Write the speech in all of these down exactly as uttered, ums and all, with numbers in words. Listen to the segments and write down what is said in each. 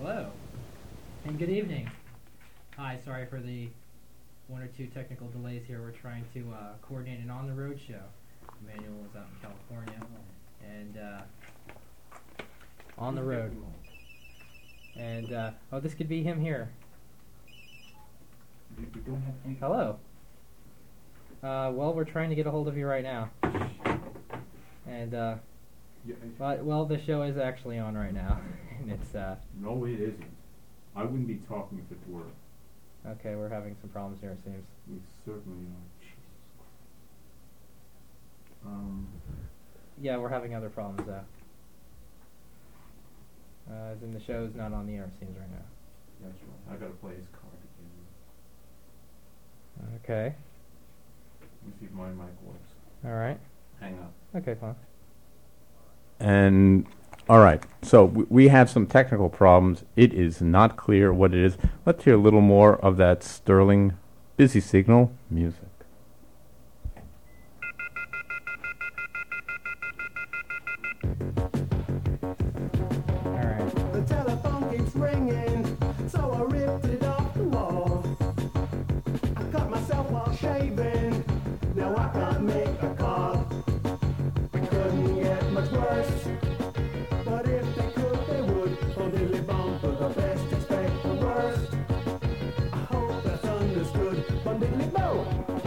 Hello, and good evening. Hi, sorry for the one or two technical delays here. We're trying to uh, coordinate an on-the-road show. Emmanuel was out in California, and uh, on the road. And, uh, oh, this could be him here. Hello. Uh, well, we're trying to get a hold of you right now. And, uh, but, well, the show is actually on right now. And it's, uh... No, it isn't. I wouldn't be talking if it were. Okay, we're having some problems here, it seems. We certainly are. Jesus Christ. Um... Yeah, we're having other problems, though. Uh, as in the show's not on the air, it seems, right now. That's right. I gotta play his card again. Okay. Let me see if my mic works. All right. Hang up. Okay, fine. And, all right, so w- we have some technical problems. It is not clear what it is. Let's hear a little more of that sterling busy signal music. The telephone keeps ringing, so I ripped it off the wall. I cut myself while shaving, now I can't make a call. It couldn't get much worse, but if they could, they would. From diddly bum for the best, expect the worst. I hope that's understood. From diddly bo.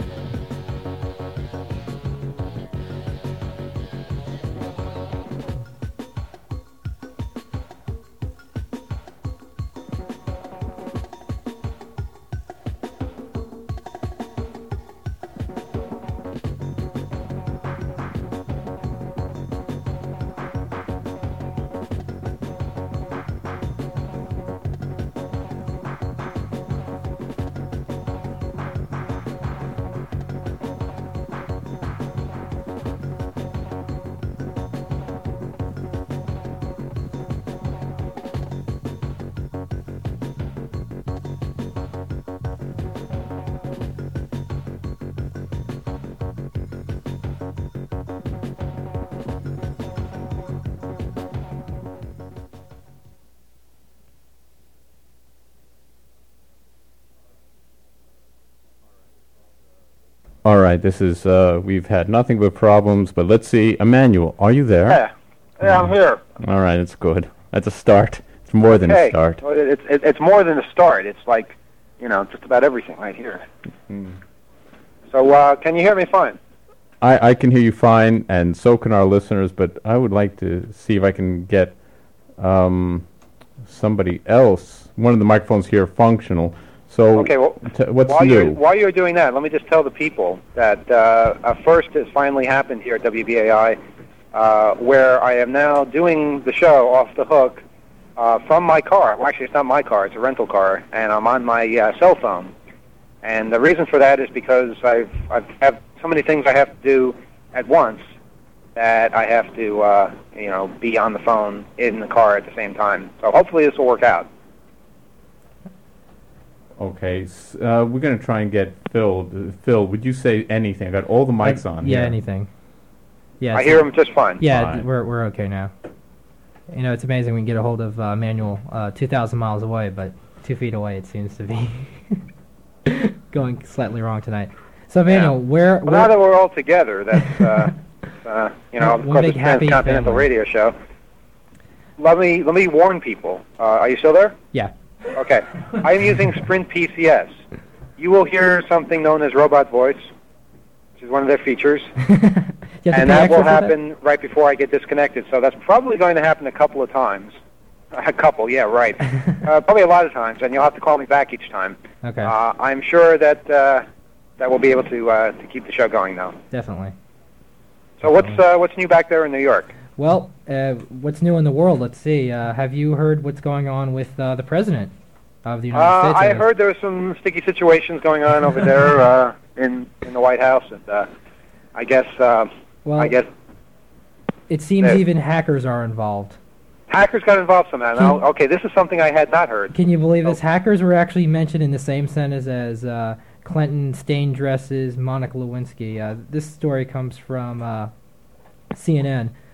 All right, this is, uh, we've had nothing but problems, but let's see. Emmanuel, are you there? Yeah, yeah, I'm here. All right, it's good. That's a start. It's more than Okay. a start. Well, It's it, it's more than a start. It's like, you know, just about everything right here. Mm. So, uh, can you hear me fine? I, I can hear you fine, and so can our listeners, but I would like to see if I can get um, somebody else, one of the microphones here, functional. So, Okay, well, t- what's while new? you're while you're doing that, let me just tell the people that uh, a first has finally happened here at W B A I, uh, where I am now doing the show off the hook uh, from my car. Well, actually, it's not my car; it's a rental car, and I'm on my uh, cell phone. And the reason for that is because I've I have so many things I have to do at once that I have to uh, you know be on the phone in the car at the same time. So hopefully this will work out. Okay, s- uh, we're going to try and get Phil. Uh, Phil, would you say anything? I got all the mics on Yeah, here. anything. Yeah, I so- hear him just fine. Yeah, Fine. th- we're we're okay now. You know, it's amazing we can get a hold of uh, Manuel uh, two thousand miles away, but two feet away it seems to be going slightly wrong tonight. So, Manuel, where... Well, where now that we're all together, that's uh, uh, you know, of One course, big it's a happy transcontinental family. radio show. Let me let me warn people. Uh, are you still there? Yeah. Okay. I'm using Sprint P C S. You will hear something known as robot voice, which is one of their featers, You have to and pay that extra will for happen right before I get disconnected. So that's probably going to happen a couple of times. A couple, yeah, right. uh, probably a lot of times, and you'll have to call me back each time. Okay. Uh, I'm sure that uh, that we'll be able to uh, to keep the show going now. Definitely. So what's uh, what's new back there in New York? Well, uh, what's new in the world? Let's see. Uh, have you heard what's going on with uh, the president of the United Uh, States? I heard there were some sticky situations going on over there uh, in in the White House, and uh, I guess uh, Well, I guess it seems Yeah. even hackers are involved. hackers got involved somehow. Now, okay, this is something I had not heard. Can you believe this? Oh. Hackers were actually mentioned in the same sentence as uh, Clinton, stained dresses, Monica Lewinsky. Uh, this story comes from uh, C N N.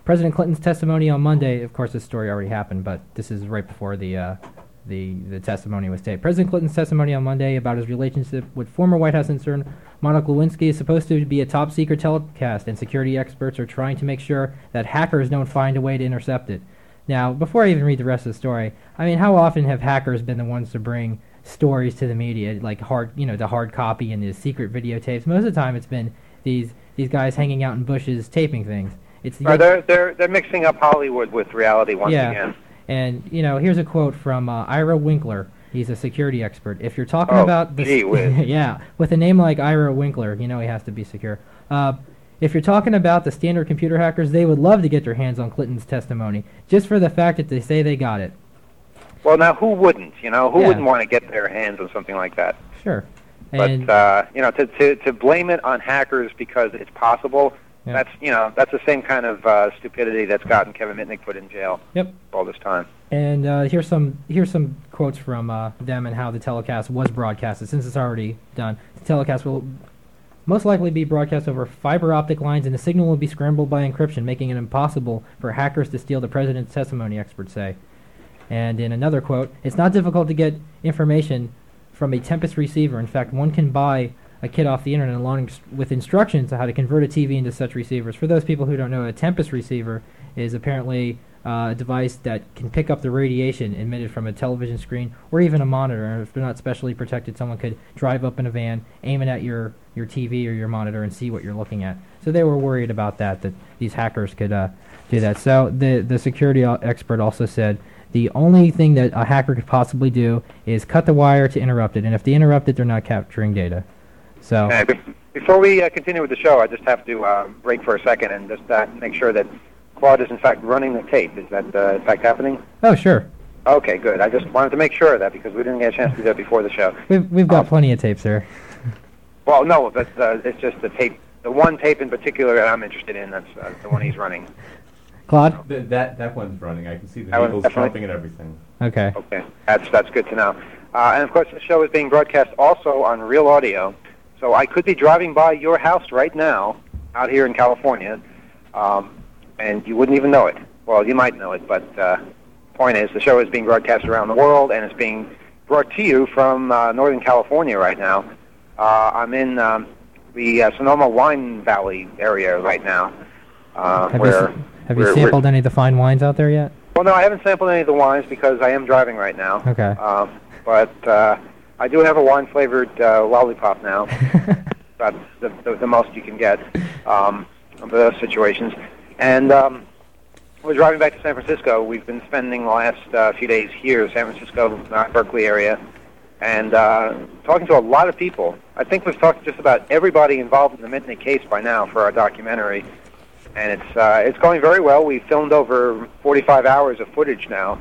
President Clinton's testimony on Monday. Of course, this story already happened, but this is right before the uh, the the testimony was taped. President Clinton's testimony on Monday about his relationship with former White House intern Monica Lewinsky is supposed to be a top-secret telecast, and security experts are trying to make sure that hackers don't find a way to intercept it. Now, before I even read the rest of the story, I mean, how often have hackers been the ones to bring stories to the media, like hard, you know, the hard copy and the secret videotapes? Most of the time, it's been these these guys hanging out in bushes taping things. It's the Right, they're they're they're mixing up Hollywood with reality once yeah. again. And you know, here's a quote from uh, Ira Winkler. He's a security expert. If you're talking Oh, about the gee whiz. yeah, with a name like Ira Winkler, you know he has to be secure. Uh, if you're talking about the standard computer hackers, they would love to get their hands on Clinton's testimony, just for the fact that they say they got it. Well, now who wouldn't? You know, who Yeah. wouldn't want to get their hands on something like that? Sure. But And uh, you know, to, to to blame it on hackers because it's possible, Yeah. that's you know, that's the same kind of uh, stupidity that's gotten Kevin Mitnick put in jail yep. all this time. And uh, here's some here's some quotes from uh, them and how the telecast was broadcasted. Since it's already done, the telecast will most likely be broadcast over fiber optic lines, and the signal will be scrambled by encryption, making it impossible for hackers to steal the president's testimony, experts say. And in another quote, it's not difficult to get information from a Tempest receiver. In fact, one can buy a kit off the internet along ins- with instructions on how to convert a T V into such receivers. For those people who don't know, a Tempest receiver is apparently uh, a device that can pick up the radiation emitted from a television screen or even a monitor. And if they're not specially protected, someone could drive up in a van, aim it at your, your T V or your monitor, and see what you're looking at. So they were worried about that, that these hackers could uh, do that. So the, the security o- expert also said the only thing that a hacker could possibly do is cut the wire to interrupt it. And if they interrupt it, they're not capturing data. So Okay, be- before we uh, continue with the show, I just have to uh, break for a second and just uh, make sure that Claude is in fact running the tape. Is that uh, in fact happening? Oh, sure. Okay, good. I just wanted to make sure of that because we didn't get a chance to do that before the show. We've, we've got Um, plenty of tapes there. Well, no, but uh, it's just the tape, the one tape in particular that I'm interested in. That's uh, the one he's running. Claude? Th- that that one's running. I can see the That one's needles definitely- jumping and everything. Okay. Okay, that's that's good to know. Uh, and of course, the show is being broadcast also on Real Audio. So I could be driving by your house right now, out here in California, um, and you wouldn't even know it. Well, you might know it, but uh, point is, the show is being broadcast around the world, and it's being brought to you from uh, Northern California right now. Uh, I'm in um, the uh, Sonoma Wine Valley area right now, uh, Have, you, where s- have you we're- we're- sampled any of the fine wines out there yet? Well, no, I haven't sampled any of the wines because I am driving right now. Okay. Um, but uh, I do have a wine-flavored uh, lollipop now. That's the, the, the most you can get um, under those situations. And um, we're driving back to San Francisco. We've been spending the last uh, few days here, San Francisco, uh, Berkeley area, and uh, talking to a lot of people. I think we've talked to just about everybody involved in the Mitnick case by now for our documentary. And it's uh, it's going very well. We filmed over forty-five hours of footage now.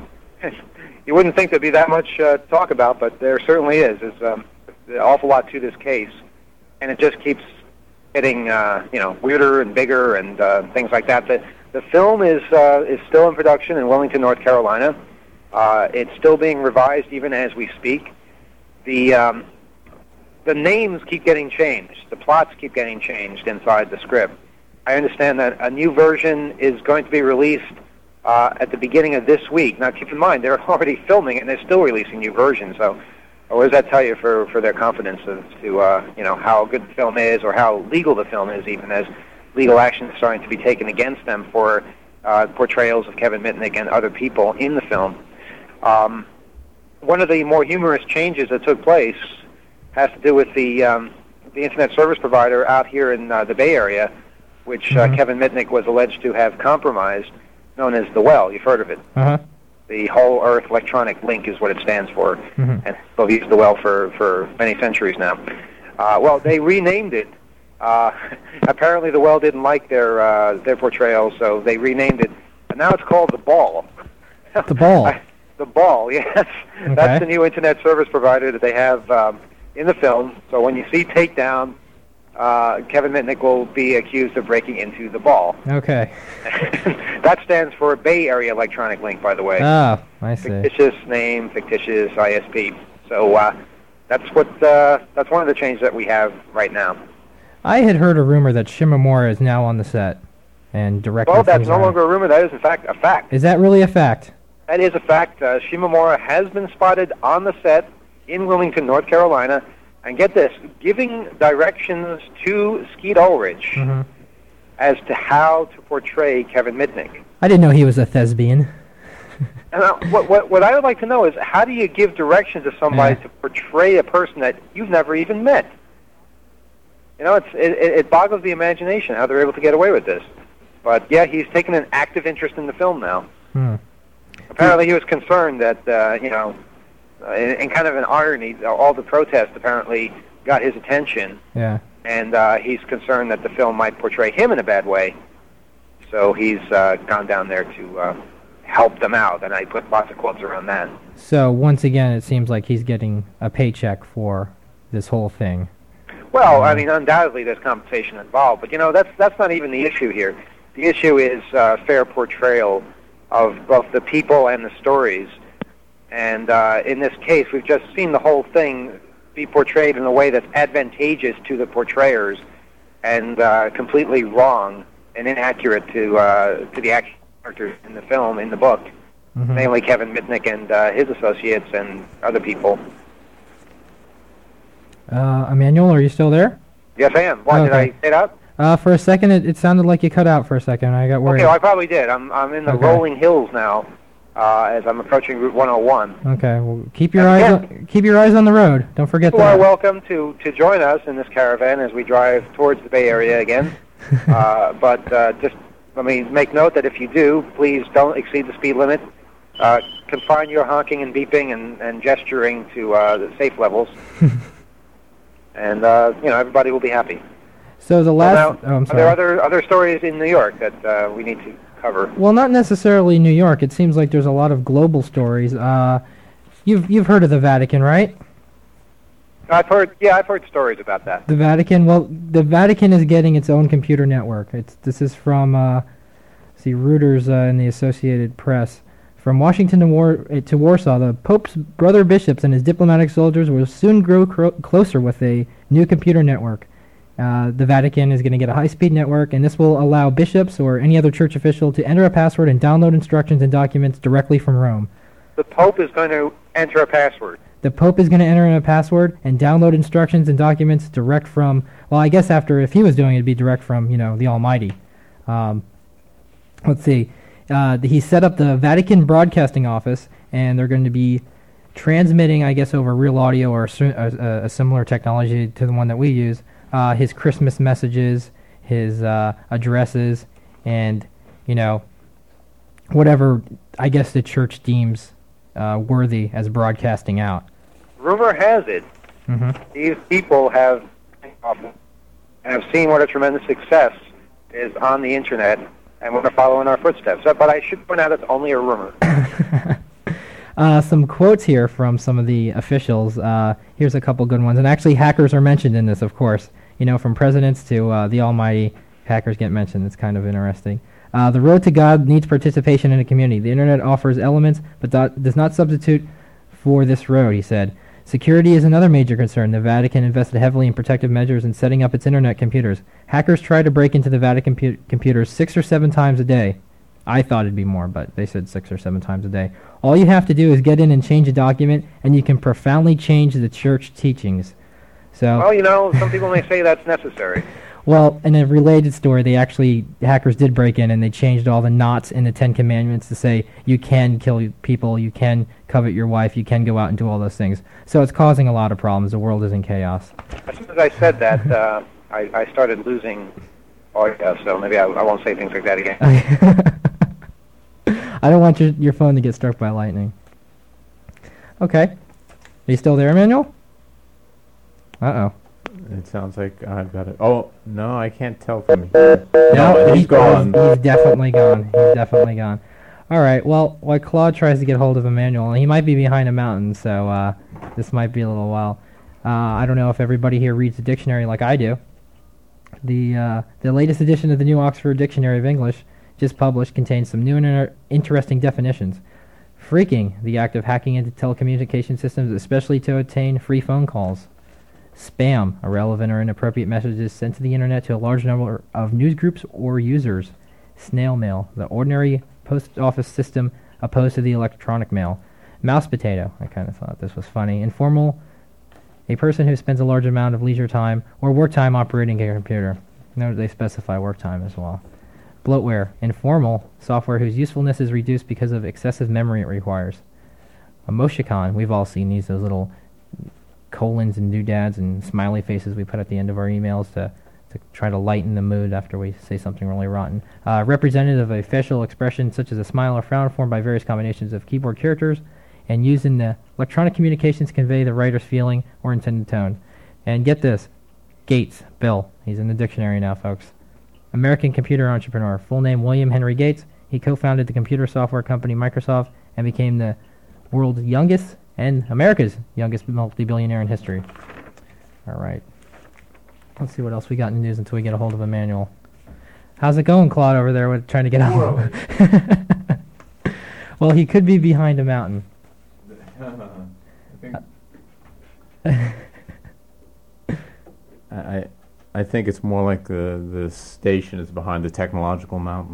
You wouldn't think there'd be that much uh, to talk about, but there certainly is. There's um, an awful lot to this case, and it just keeps getting uh, you know weirder and bigger and uh, things like that. The the film is uh, is still in production in Wilmington, North Carolina. Uh, it's still being revised even as we speak. The um, the names keep getting changed. The plots keep getting changed inside the script. I understand that a new version is going to be released uh, at the beginning of this week. Now, keep in mind, they're already filming and they're still releasing new versions. So, uh, what does that tell you for, for their confidence as to uh, you know how good the film is, or how legal the film is, even as legal action is starting to be taken against them for uh, portrayals of Kevin Mitnick and other people in the film. Um, one of the more humorous changes that took place has to do with the um, the internet service provider out here in uh, the Bay Area, which uh, Mhm. Kevin Mitnick was alleged to have compromised, known as the Well. You've heard of it. Uh-huh. The Whole Earth Electronic Link is what it stands for, Mhm. and they've used the Well for, for many centuries now. Uh, well, they renamed it. Uh, apparently the Well didn't like their uh, their portrayal, so they renamed it, and now it's called the Ball. The Ball. I- the Ball, yes. Okay. That's the new internet service provider that they have um, in the film. So when you see Takedown, uh, Kevin Mitnick will be accused of breaking into the Ball. Okay. That stands for Bay Area Electronic Link, by the way. Ah, I see. Fictitious name, fictitious I S P. So uh, that's what uh, that's one of the changes that we have right now. I had heard a rumor that Shimomura is now on the set. and direct. Well, your that's things no around. longer a rumor. That is, in fact, a fact. Is that really a fact? That is a fact. Uh, Shimomura has been spotted on the set in Wilmington, North Carolina, and get this, giving directions to Skeet Ulrich Mm-hmm. as to how to portray Kevin Mitnick. I didn't know he was a thespian. And uh, what, what, what I would like to know is, how do you give directions to somebody Yeah. to portray a person that you've never even met? You know, it's, it, it it boggles the imagination how they're able to get away with this. But, yeah, he's taken an active interest in the film now. Hmm. Apparently he was concerned that, uh, you know, uh, in, in kind of an irony, all the protests apparently got his attention, Yeah. and uh, he's concerned that the film might portray him in a bad way. So he's uh, gone down there to uh, help them out, and I put lots of quotes around that. So once again, it seems like he's getting a paycheck for this whole thing. Well, I mean, undoubtedly there's compensation involved, but, you know, that's that's not even the issue here. The issue is uh, fair portrayal of both the people and the stories. And uh, in this case, we've just seen the whole thing be portrayed in a way that's advantageous to the portrayers and uh, completely wrong and inaccurate to uh, to the actual characters in the film, in the book, Mhm. mainly Kevin Mitnick and uh, his associates and other people. Uh, Emmanuel, are you still there? Yes, I am. Why, did Okay. I say that? Uh, for a second, it, it sounded like you cut out for a second. I got worried. Okay, well, I probably did. I'm I'm in the Okay. rolling hills now uh, as I'm approaching Route one oh one. Okay, well, keep your And eyes again- on, keep your eyes on the road. Don't forget You are that. welcome to, to join us in this caravan as we drive towards the Bay Area again. uh, but uh, just let me make note that if you do, please don't exceed the speed limit. Uh, confine your honking and beeping and, and gesturing to uh, the safe levels. and, uh, you know, everybody will be happy. So the Well, last. now, oh, I'm are sorry. there other, other stories in New York that uh, we need to cover? Well, not necessarily New York. It seems like there's a lot of global stories. Uh, you've you've heard of the Vatican, right? I've heard, yeah, I've heard stories about that. The Vatican. Well, the Vatican is getting its own computer network. It's this is from uh, see Reuters uh, in the Associated Press. From Washington to, War- uh, to Warsaw, the Pope's brother bishops and his diplomatic soldiers will soon grow cro- closer with a new computer network. Uh, the Vatican is going to get a high-speed network, and this will allow bishops or any other church official to enter a password and download instructions and documents directly from Rome. The Pope is going to enter a password. The Pope is going to enter in a password and download instructions and documents direct from, well, I guess after, if he was doing it, it'd be direct from, you know, the Almighty. Um, let's see. Uh, he set up the Vatican Broadcasting Office, and they're going to be transmitting, I guess, over real audio or a, a, a similar technology to the one that we use, uh, his Christmas messages, his uh, addresses, and, you know, whatever, I guess, the church deems uh, worthy as broadcasting out. Rumor has it Mm-hmm. these people have have seen what a tremendous success is on the internet and want to follow in our footsteps. But I should point out it's only a rumor. uh, some quotes here from some of the officials. Uh, here's a couple good ones. And actually, hackers are mentioned in this, of course. You know, from presidents to uh, the almighty, hackers get mentioned. It's kind of interesting. Uh, the road to God needs participation in a community. The internet offers elements, but that does not substitute for this road, he said. Security is another major concern. The Vatican invested heavily in protective measures in setting up its internet computers. Hackers try to break into the Vatican pu- computers six or seven times a day. I thought it'd be more, but they said six or seven times a day. All you have to do is get in and change a document, and you can profoundly change the church teachings. So, Well, you know, some people may say that's necessary. well, in a related story, they actually, hackers did break in and they changed all the knots in the Ten Commandments to say you can kill people, you can covet your wife, you can go out and do all those things. So it's causing a lot of problems. The world is in chaos. As soon as I said that, uh, I, I started losing audio, so maybe I, I won't say things like that again. I don't want your, your phone to get struck by lightning. Okay. Are you still there, Emmanuel? Uh-oh. It sounds like I've got it. Oh, no, I can't tell from here. No, he's he's gone. He's, he's definitely gone. He's definitely gone. All right. Well, while Claude tries to get hold of Emmanuel, he might be behind a mountain, so uh, this might be a little while. Uh, I don't know if everybody here reads the dictionary like I do. The uh, the latest edition of the New Oxford Dictionary of English, just published, contains some new and inter- interesting definitions. Freaking, the act of hacking into telecommunication systems, especially to obtain free phone calls. Spam, irrelevant or inappropriate messages sent to the internet to a large number of news groups or users. snail mail, the ordinary post office system opposed to the electronic mail. Mouse potato, I kind of thought this was funny. Informal, a person who spends a large amount of leisure time or work time operating a computer. Note they specify work time as well. Bloatware, informal, software whose usefulness is reduced because of excessive memory it requires. Emoticon, we've all seen these, those little colons and doodads and smiley faces we put at the end of our emails to, to try to lighten the mood after we say something really rotten. Uh, representative of a facial expression such as a smile or frown formed by various combinations of keyboard characters and used in the electronic communications to convey the writer's feeling or intended tone. And get this, Gates, Bill. He's in the dictionary now, folks. American computer entrepreneur. Full name William Henry Gates. He co-founded the computer software company Microsoft and became the world's youngest and America's youngest multi-billionaire in history. All right. Let's see what else we got in the news until we get a hold of Emmanuel. How's it going, Claude, over there with trying to get out? Well, he could be behind a mountain. I think I, I think it's more like the the station is behind the technological mountain.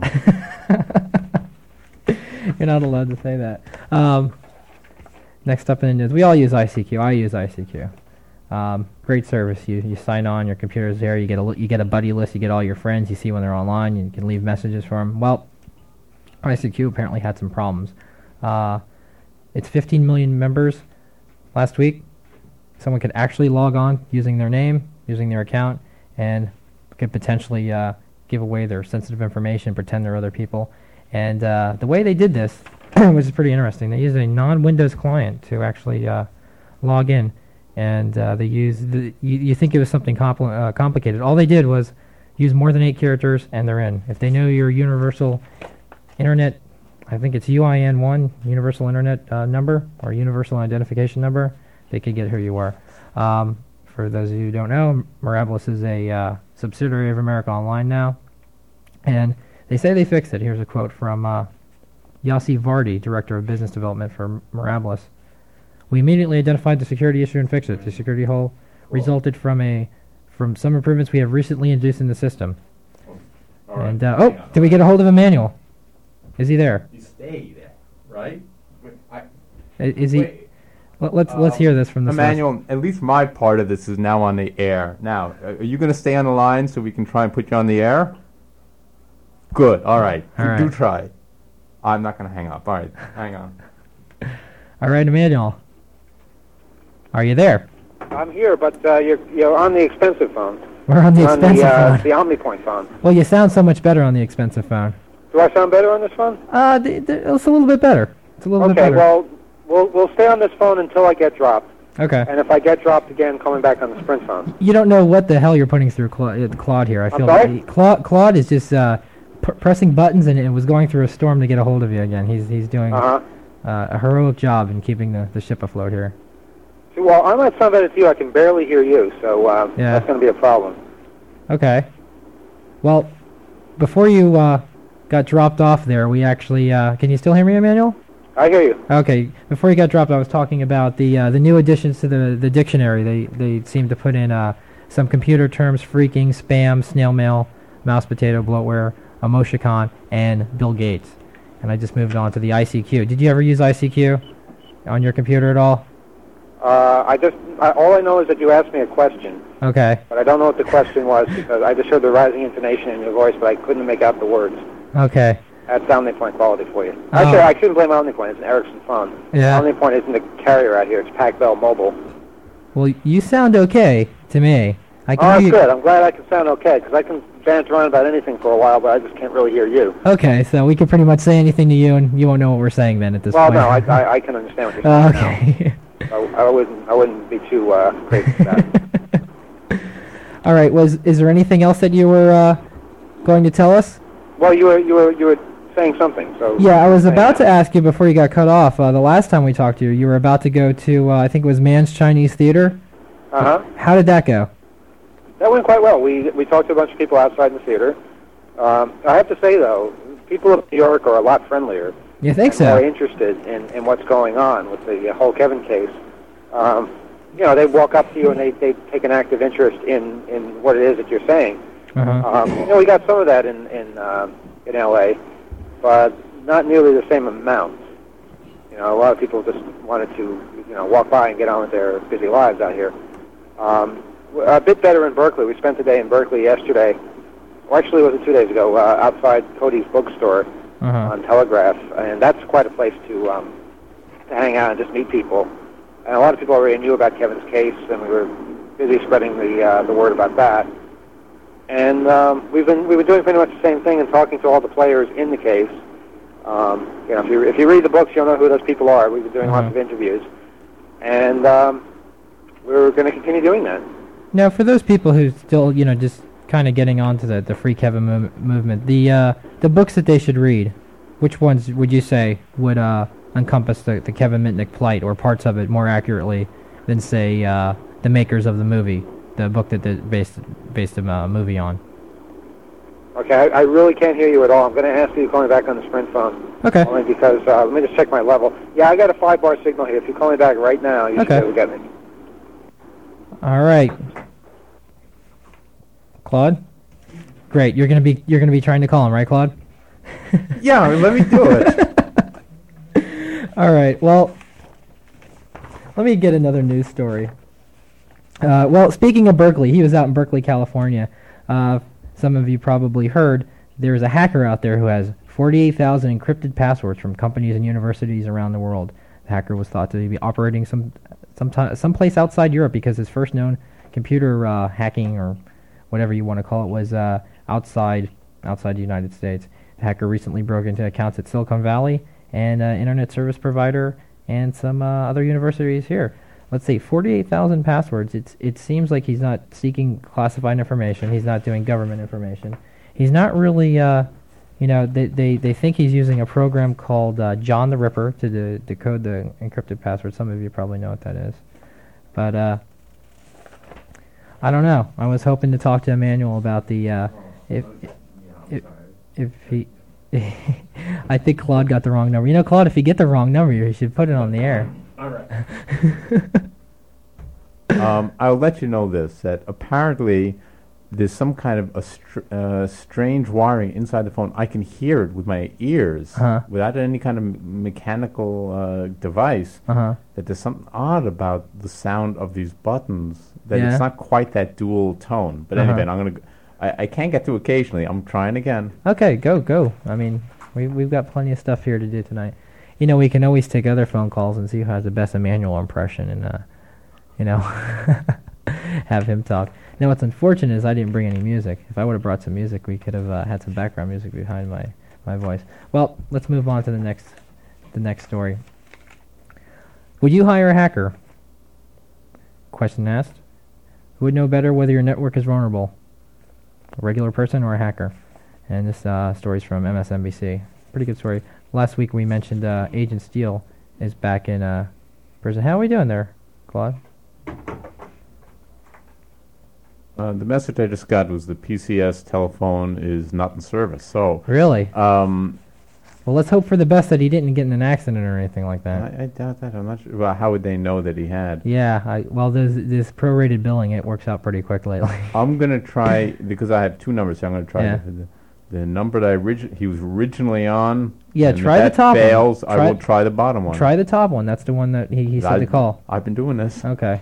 You're not allowed to say that. Um, next up in the news, we all use I C Q. I use I C Q. Um, great service. You you sign on, your computer's there. You get a li- you get a buddy list. You get all your friends. You see when they're online. You can leave messages for them. Well, I C Q apparently had some problems. Uh, it's fifteen million members. Last week, someone could actually log on using their name, using their account, and could potentially uh, give away their sensitive information, pretend they're other people. And uh, the way they did this, which is pretty interesting, they used a non-Windows client to actually uh, log in. And uh, they used, the, you, you think it was something compl- uh, complicated. All they did was use more than eight characters, and they're in. If they know your universal internet, I think it's U I N one, universal internet uh, number, or universal identification number, they could get who you are. Um, for those of you who don't know, Mirabilis is a uh, subsidiary of America Online now, and they say they fixed it. Here's a quote from uh, Yossi Vardi, Director of Business Development for Mirabilis. We immediately identified the security issue and fixed it. The security hole resulted from a from some improvements we have recently introduced in the system. All right. And uh, oh, did we get a hold of Emmanuel? Is he there? You stay there, right? Wait, I, I- Is he? wait, Let, let's let's uh, hear this from the source. Emmanuel, at least my part of this is now on the air. Now, uh, are you going to stay on the line so we can try and put you on the air? Good. All right. All do, right. do try. I'm not going to hang up. All right. Hang on. All right, Emmanuel. Are you there? I'm here, but uh, you're you're on the expensive phone. We're on the You're expensive on the, uh, phone. the OmniPoint phone. Well, you sound so much better on the expensive phone. Do I sound better on this phone? Uh, th- th- it's a little bit better. It's a little bit Okay, better. well, we'll we'll stay on this phone until I get dropped. Okay. And if I get dropped again, coming back on the Sprint phone. You don't know what the hell you're putting through Cla- uh, Claude here. I I'm feel sorry? like he- Cla- Claude is just uh, pr- pressing buttons, and it was going through a storm to get a hold of you again. He's he's doing Uh-huh. uh, a heroic job in keeping the, the ship afloat here. See, well, I might sound better to you. I can barely hear you, so uh, Yeah. that's going to be a problem. Okay. Well, before you uh, got dropped off there, we actually uh, can you still hear me, Emmanuel? I hear you. Okay. Before you got dropped, I was talking about the uh, the new additions to the the dictionary. They they seem to put in uh, some computer terms: phreaking, spam, snail mail, mouse potato, bloatware, emoticon, and Bill Gates. And I just moved on to the I C Q. Did you ever use I C Q on your computer at all? Uh, I just I, all I know is that you asked me a question, Okay. but I don't know what the question was because I just heard the rising intonation in your voice, but I couldn't make out the words. Okay. That's OmniPoint quality for you. Oh. Actually, I shouldn't blame OmniPoint. It's an Ericsson phone. Yeah. OmniPoint isn't a carrier out here. It's Pac Bell Mobile. Well, you sound okay to me. I Oh, can that's hear you. good. I'm glad I can sound okay because I can dance around about anything for a while, but I just can't really hear you. Okay, so we could pretty much say anything to you, and you won't know what we're saying then at this Well, point. no, I, I, I can understand what you're Oh, saying okay. now. I, I wouldn't I wouldn't be too uh, crazy about it. All right. Was is there anything else that you were uh, going to tell us? Well, you were you were you were saying something. So Yeah, I was about to ask you before you got cut off. Uh, the last time we talked to you, you were about to go to uh, I think it was Mann's Chinese Theater. Uh huh. How did that go? That went quite well. We we talked to a bunch of people outside the theater. Um, I have to say though, people of New York are a lot friendlier. You think and more so? interested in, in what's going on with the uh, whole Kevin case. Um, you know, they walk up to you and they, they take an active interest in, in what it is that you're saying. Uh-huh. Um, you know, we got some of that in in, uh, in L A, but not nearly the same amount. You know, a lot of people just wanted to, you know, walk by and get on with their busy lives out here. Um, a bit better in Berkeley. We spent the day in Berkeley yesterday. Well, actually, it was two days ago, uh, outside Cody's bookstore Uh-huh. on Telegraph, and that's quite a place to um, to hang out and just meet people. And a lot of people already knew about Kevin's case, and we were busy spreading the uh, the word about that. And um, we've been we've been doing pretty much the same thing and talking to all the players in the case. Um, you know, if you if you read the books, you'll know who those people are. We've been doing Uh-huh. lots of interviews, and um, we're going to continue doing that. Now, for those people who still, you know, just kind of getting onto the the Free Kevin mov- movement, the uh, the books that they should read, which ones would you say would uh, encompass the, the Kevin Mitnick plight, or parts of it more accurately than, say, uh, the makers of the movie, the book that they based based the uh, movie on? Okay, I, I really can't hear you at all. I'm going to ask you to call me back on the Sprint phone. Okay. Only because, uh, let me just check my level. Yeah, I got a five-bar signal here. If you call me back right now, you Okay. should be able to get me. All right. Claude? Great. You're gonna be you're gonna be trying to call him, right, Claude? Yeah, let me do it. All right. Well, let me get another news story. Uh, well, speaking of Berkeley, he was out in Berkeley, California. Uh, some of you probably heard there's a hacker out there who has forty-eight thousand encrypted passwords from companies and universities around the world. The hacker was thought to be operating some sometime someplace outside Europe because his first known computer uh, hacking, or whatever you want to call it, was uh, outside outside the United States. The hacker recently broke into accounts at Silicon Valley and uh, internet service provider and some uh, other universities here. Let's see, forty-eight thousand passwords. It's it seems like he's not seeking classified information. He's not doing government information. He's not really, uh, you know, they, they, they think he's using a program called uh, John the Ripper to de- decode the encrypted password. Some of you probably know what that is. But uh, I don't know. I was hoping to talk to Emmanuel about the uh, if if if he. I think Claude got the wrong number. You know, Claude, if you get the wrong number, you should put it on the air. All right. um, I'll let you know this, that apparently there's some kind of a str- uh, strange wiring inside the phone. I can hear it with my ears Uh-huh. without any kind of m- mechanical uh, device. Uh-huh. That there's something odd about the sound of these buttons, that Yeah. it's not quite that dual tone. But Uh-huh. anyway, I'm gonna. G- I, I can't get to occasionally. I'm trying again. Okay, go, go. I mean, we, we've got plenty of stuff here to do tonight. You know, we can always take other phone calls and see who has the best Emmanuel impression and, uh, you know, have him talk. Now, what's unfortunate is I didn't bring any music. If I would have brought some music, we could have uh, had some background music behind my, my voice. Well, let's move on to the next, the next story. Would you hire a hacker? Question asked. Who would know better whether your network is vulnerable? A regular person or a hacker? And this uh, story's from M S N B C. Pretty good story. Last week we mentioned uh, Agent Steele is back in uh, prison. How are we doing there, Claude? Uh, the message I just got was the P C S telephone is not in service. So, Really? um, Well, let's hope for the best that he didn't get in an accident or anything like that. I, I doubt that. I'm not sure. Well, how would they know that he had? Yeah, I, well, there's this prorated billing. It works out pretty quick lately. I'm gonna try because I have two numbers. So I'm gonna try Yeah. the, the, the number that I origi- he was originally on. Yeah, and if try the that top one. fails, I Try- will try the bottom one. Try the top one. That's the one that he, he said I, to call. I've been doing this. Okay.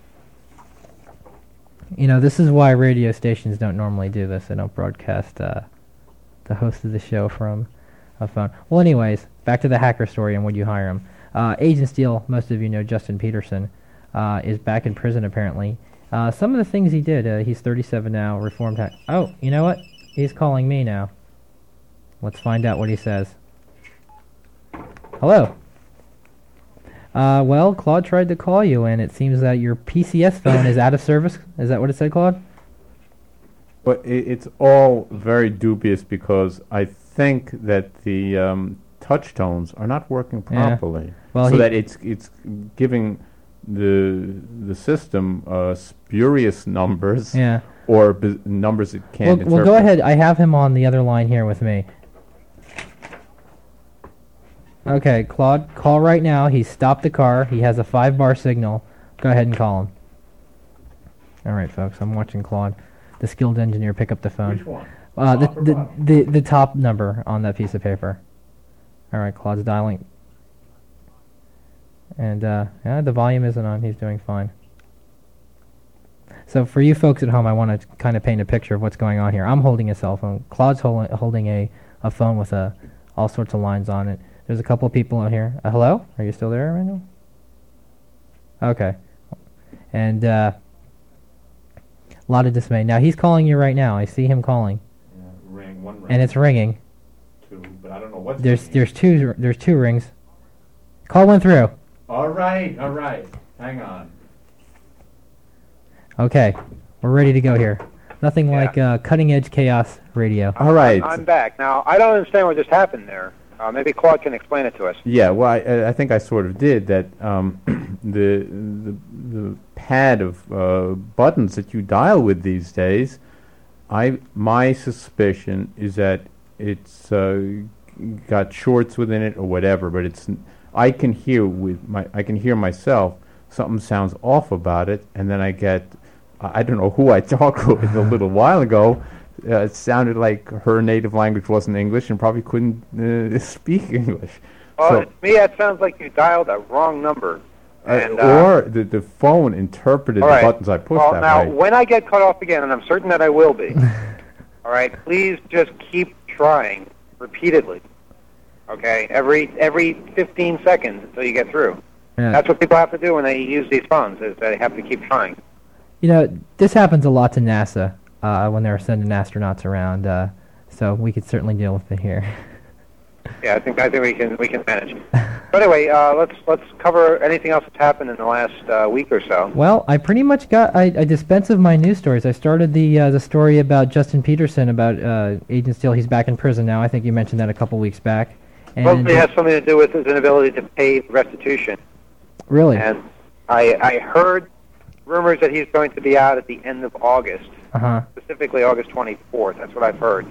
You know, this is why radio stations don't normally do this. They don't broadcast uh, the host of the show from a phone. Well, anyways, back to the hacker story and would you hire him. Uh, Agent Steele, most of you know Justin Peterson, uh, is back in prison apparently. Uh, some of the things he did, uh, he's thirty-seven now, reformed hack. Oh, you know what? He's calling me now. Let's find out what he says. Hello. Uh, well, Claude tried to call you, and it seems that your P C S phone is out of service. Is that what it said, Claude? But it, it's all very dubious because I think that the um, touch tones are not working Yeah. properly. Well, so he- that it's it's giving the the system uh, spurious numbers Yeah. or b- numbers it Well, can't well, interpret. go ahead. I have him on the other line here with me. Okay, Claude, call right now. He's stopped the car. He has a five-bar signal. Go ahead and call him. All right, folks, I'm watching Claude, the skilled engineer, pick up the phone. Which one? Uh, the, Top or the, bottom? the the top number on that piece of paper. All right, Claude's dialing. And uh, yeah, the volume isn't on. He's doing fine. So for you folks at home, I want to kind of paint a picture of what's going on here. I'm holding a cell phone. Claude's hol- holding a, a phone with a, all sorts of lines on it. There's a couple of people out here. Uh, hello? Are you still there, Emmanuel? Okay. And uh, a lot of dismay. Now, he's calling you right now. I see him calling. Yeah, ring, one ring. And it's ringing. Two, but I don't know what's There's ringing. there's two there's two rings. Call went through. All right, all right. Hang on. Okay, we're ready to go here. Nothing Yeah. like uh, cutting edge chaos radio. All right. I'm back. Now, I don't understand what just happened there. Uh, maybe Claude can explain it to us. Yeah, well, I, I think I sort of did that. Um, the, the the pad of uh, buttons that you dial with these days, I my suspicion is that it's uh, got shorts within it or whatever. But it's n- I can hear with my I can hear myself something sounds off about it, and then I get I I don't know who I talked with a little while ago. Uh, it sounded like her native language wasn't English and probably couldn't uh, speak English. Well, So- to me, it sounds like you dialed a wrong number. Uh, And, uh, or the, the phone interpreted all the right. buttons I pushed well, that now, way. when I get cut off again, and I'm certain that I will be, all right, please just keep trying repeatedly. Okay, every every fifteen seconds until you get through. Yeah. That's what people have to do when they use these phones. Is they have to keep trying. You know, this happens a lot to NASA uh, when they're sending astronauts around. Uh, so we could certainly deal with it here. Yeah, I think I think we can we can manage. But anyway, uh, let's let's cover anything else that's happened in the last uh, week or so. Well, I pretty much got I, I dispense of my news stories. I started the uh, the story about Justin Peterson about uh, Agent Steele. He's back in prison now. I think you mentioned that a couple weeks back. And Mostly has something to do with his inability to pay restitution. really, And I I heard rumors that he's going to be out at the end of August, uh huh. specifically August twenty-fourth. That's what I've heard.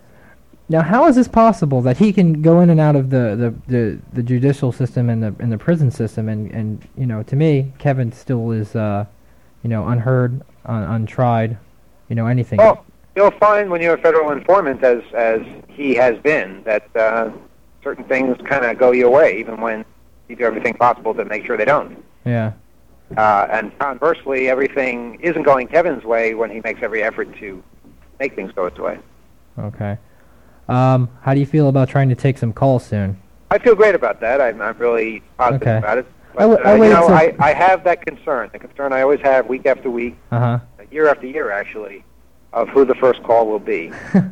Now, how is this possible that he can go in and out of the, the, the, the judicial system and the and the prison system? And, and you know, to me, Kevin still is, uh, you know, unheard, un- untried, you know, anything. Well, you'll find when you're a federal informant, as as he has been, that uh, certain things kind of go your way, even when you do everything possible to make sure they don't. Yeah. Uh, and conversely, everything isn't going Kevin's way when he makes every effort to make things go his way. Okay. Um, how do you feel about trying to take some calls soon? I feel great about that. I'm, I'm really positive Okay. about it. But, I w- I uh, you waited know, till- I, I have that concern, the concern I always have week after week, Uh huh. year after year, actually, of who the first call will be.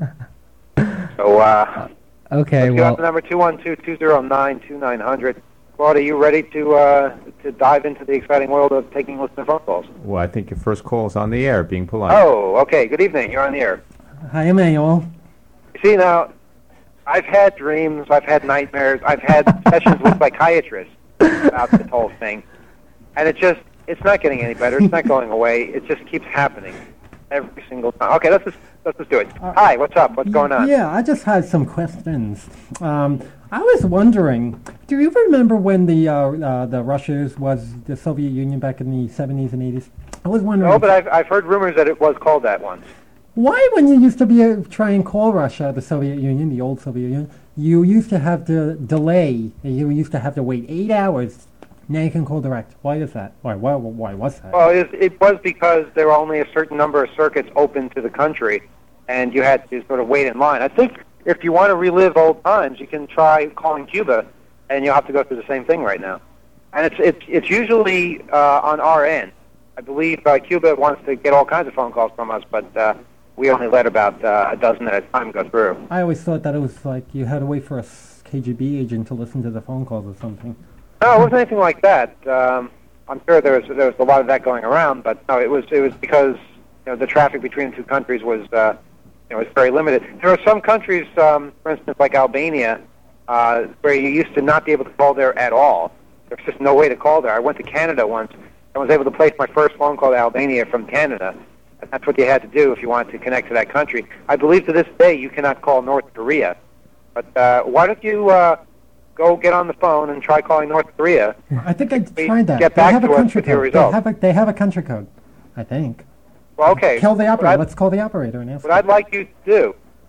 So, uh, Okay. let's get out Well, the number two one two, two zero nine, two nine zero zero. Claude, are you ready to uh, to dive into the exciting world of taking listener phone calls? Well, I think your first call is on the air, being polite. Oh, okay. Good evening. You're on the air. Hi, Emmanuel. You see, now, I've had dreams, I've had nightmares, I've had sessions with psychiatrists about this whole thing, and it just, it's not getting any better, it's not going away, it just keeps happening every single time. Okay, let's just, let's just do it. Hi, what's up? What's going on? Yeah, I just had some questions. Um, I was wondering, do you remember when the uh, uh, the Russias was the Soviet Union back in the seventies and eighties? I was wondering No, but I've, I've heard rumors that it was called that once. why, when you used to be uh, try and call Russia the Soviet Union, the old Soviet Union, you used to have to delay. You used to have to wait eight hours. Now you can call direct. Why is that? Why? Why? Why was that? Well, it, it was because there were only a certain number of circuits open to the country, and you had to sort of wait in line. I think if you want to relive old times, you can try calling Cuba, and you'll have to go through the same thing right now. And it's it's it's usually uh, on our end. I believe uh, Cuba wants to get all kinds of phone calls from us, but uh, we only let about uh, a dozen at a time go through. I always thought that it was like you had to wait for a s- K G B agent to listen to the phone calls or something. No, it wasn't anything like that. Um, I'm sure there was there was a lot of that going around, but no, it was it was because you know the traffic between the two countries was uh, you know was very limited. There are some countries, um, for instance, like Albania, uh, where you used to not be able to call there at all. There's just no way to call there. I went to Canada once and was able to place my first phone call to Albania from Canada. And that's what you had to do if you wanted to connect to that country. I believe to this day you cannot call North Korea. But uh, why don't you uh, go get on the phone and try calling North Korea? I think I Please tried that. get they back have to a us country with your code. They results. have a they have a country code. I think. Well, okay. Kill the What operator. I'd, Let's call the operator and ask. what I'd like you to do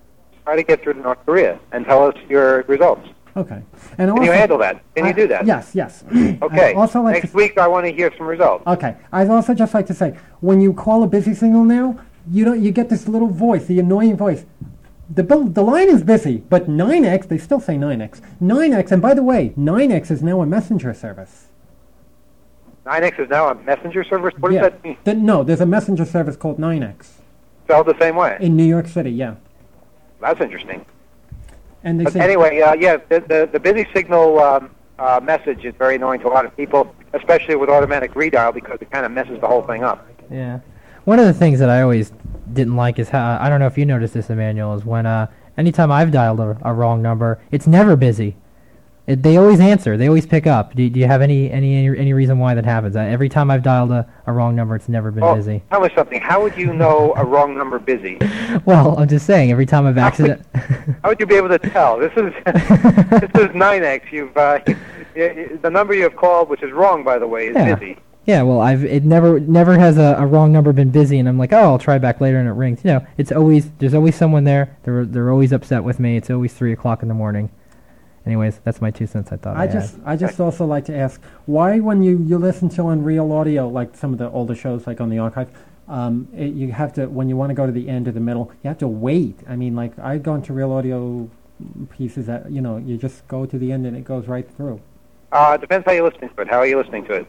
try to get through to North Korea and tell us your results. Okay. And Can also, you handle that? Can I- you do that? Yes, yes. Okay. I'd also like Next to, week I want to hear some results. Okay. I'd also just like to say, when you call a busy signal now, you don't. You get this little voice, the annoying voice. The bill, the line is busy, but nine X, they still say nine X. nine X, and by the way, nine X is now a messenger service. nine X is now a messenger service? What yeah. does that mean? The- no, there's a messenger service called nine X Spelled the same way. in New York City, yeah. That's interesting. And they But say, anyway, uh, yeah, the, the, the busy signal um, uh, message is very annoying to a lot of people, especially with automatic redial because it kind of messes the whole thing up. Yeah. One of the things that I always didn't like is how, I don't know if you noticed this, Emmanuel, is when uh, anytime I've dialed a, a wrong number, it's never busy. It, they always answer. They always pick up. Do, do you have any, any any reason why that happens? Uh, every time I've dialed a, a wrong number, it's never been Oh, busy. tell me something. How would you know a wrong number busy? Well, I'm just saying, every time I've accident... How would you be able to tell? This is this is nine X. You've uh, y- y- the number you have called, which is wrong, by the way, is Yeah. busy. Yeah, well, I've it never never has a, a wrong number been busy, and I'm like, oh, I'll try back later, and it rings. You know, it's always there's always someone there. They're they're always upset with me. It's always three o'clock in the morning. Anyways, that's my two cents. I thought I, I just, had. I just also like to ask, why when you, you listen to on Real Audio, like some of the older shows, like on the archive, um, it, you have to, when you want to go to the end or the middle, you have to wait. I mean, like, I go into Real Audio pieces that, you know, you just go to the end and it goes right through, Uh, depends how you're listening to it. How are you listening to it?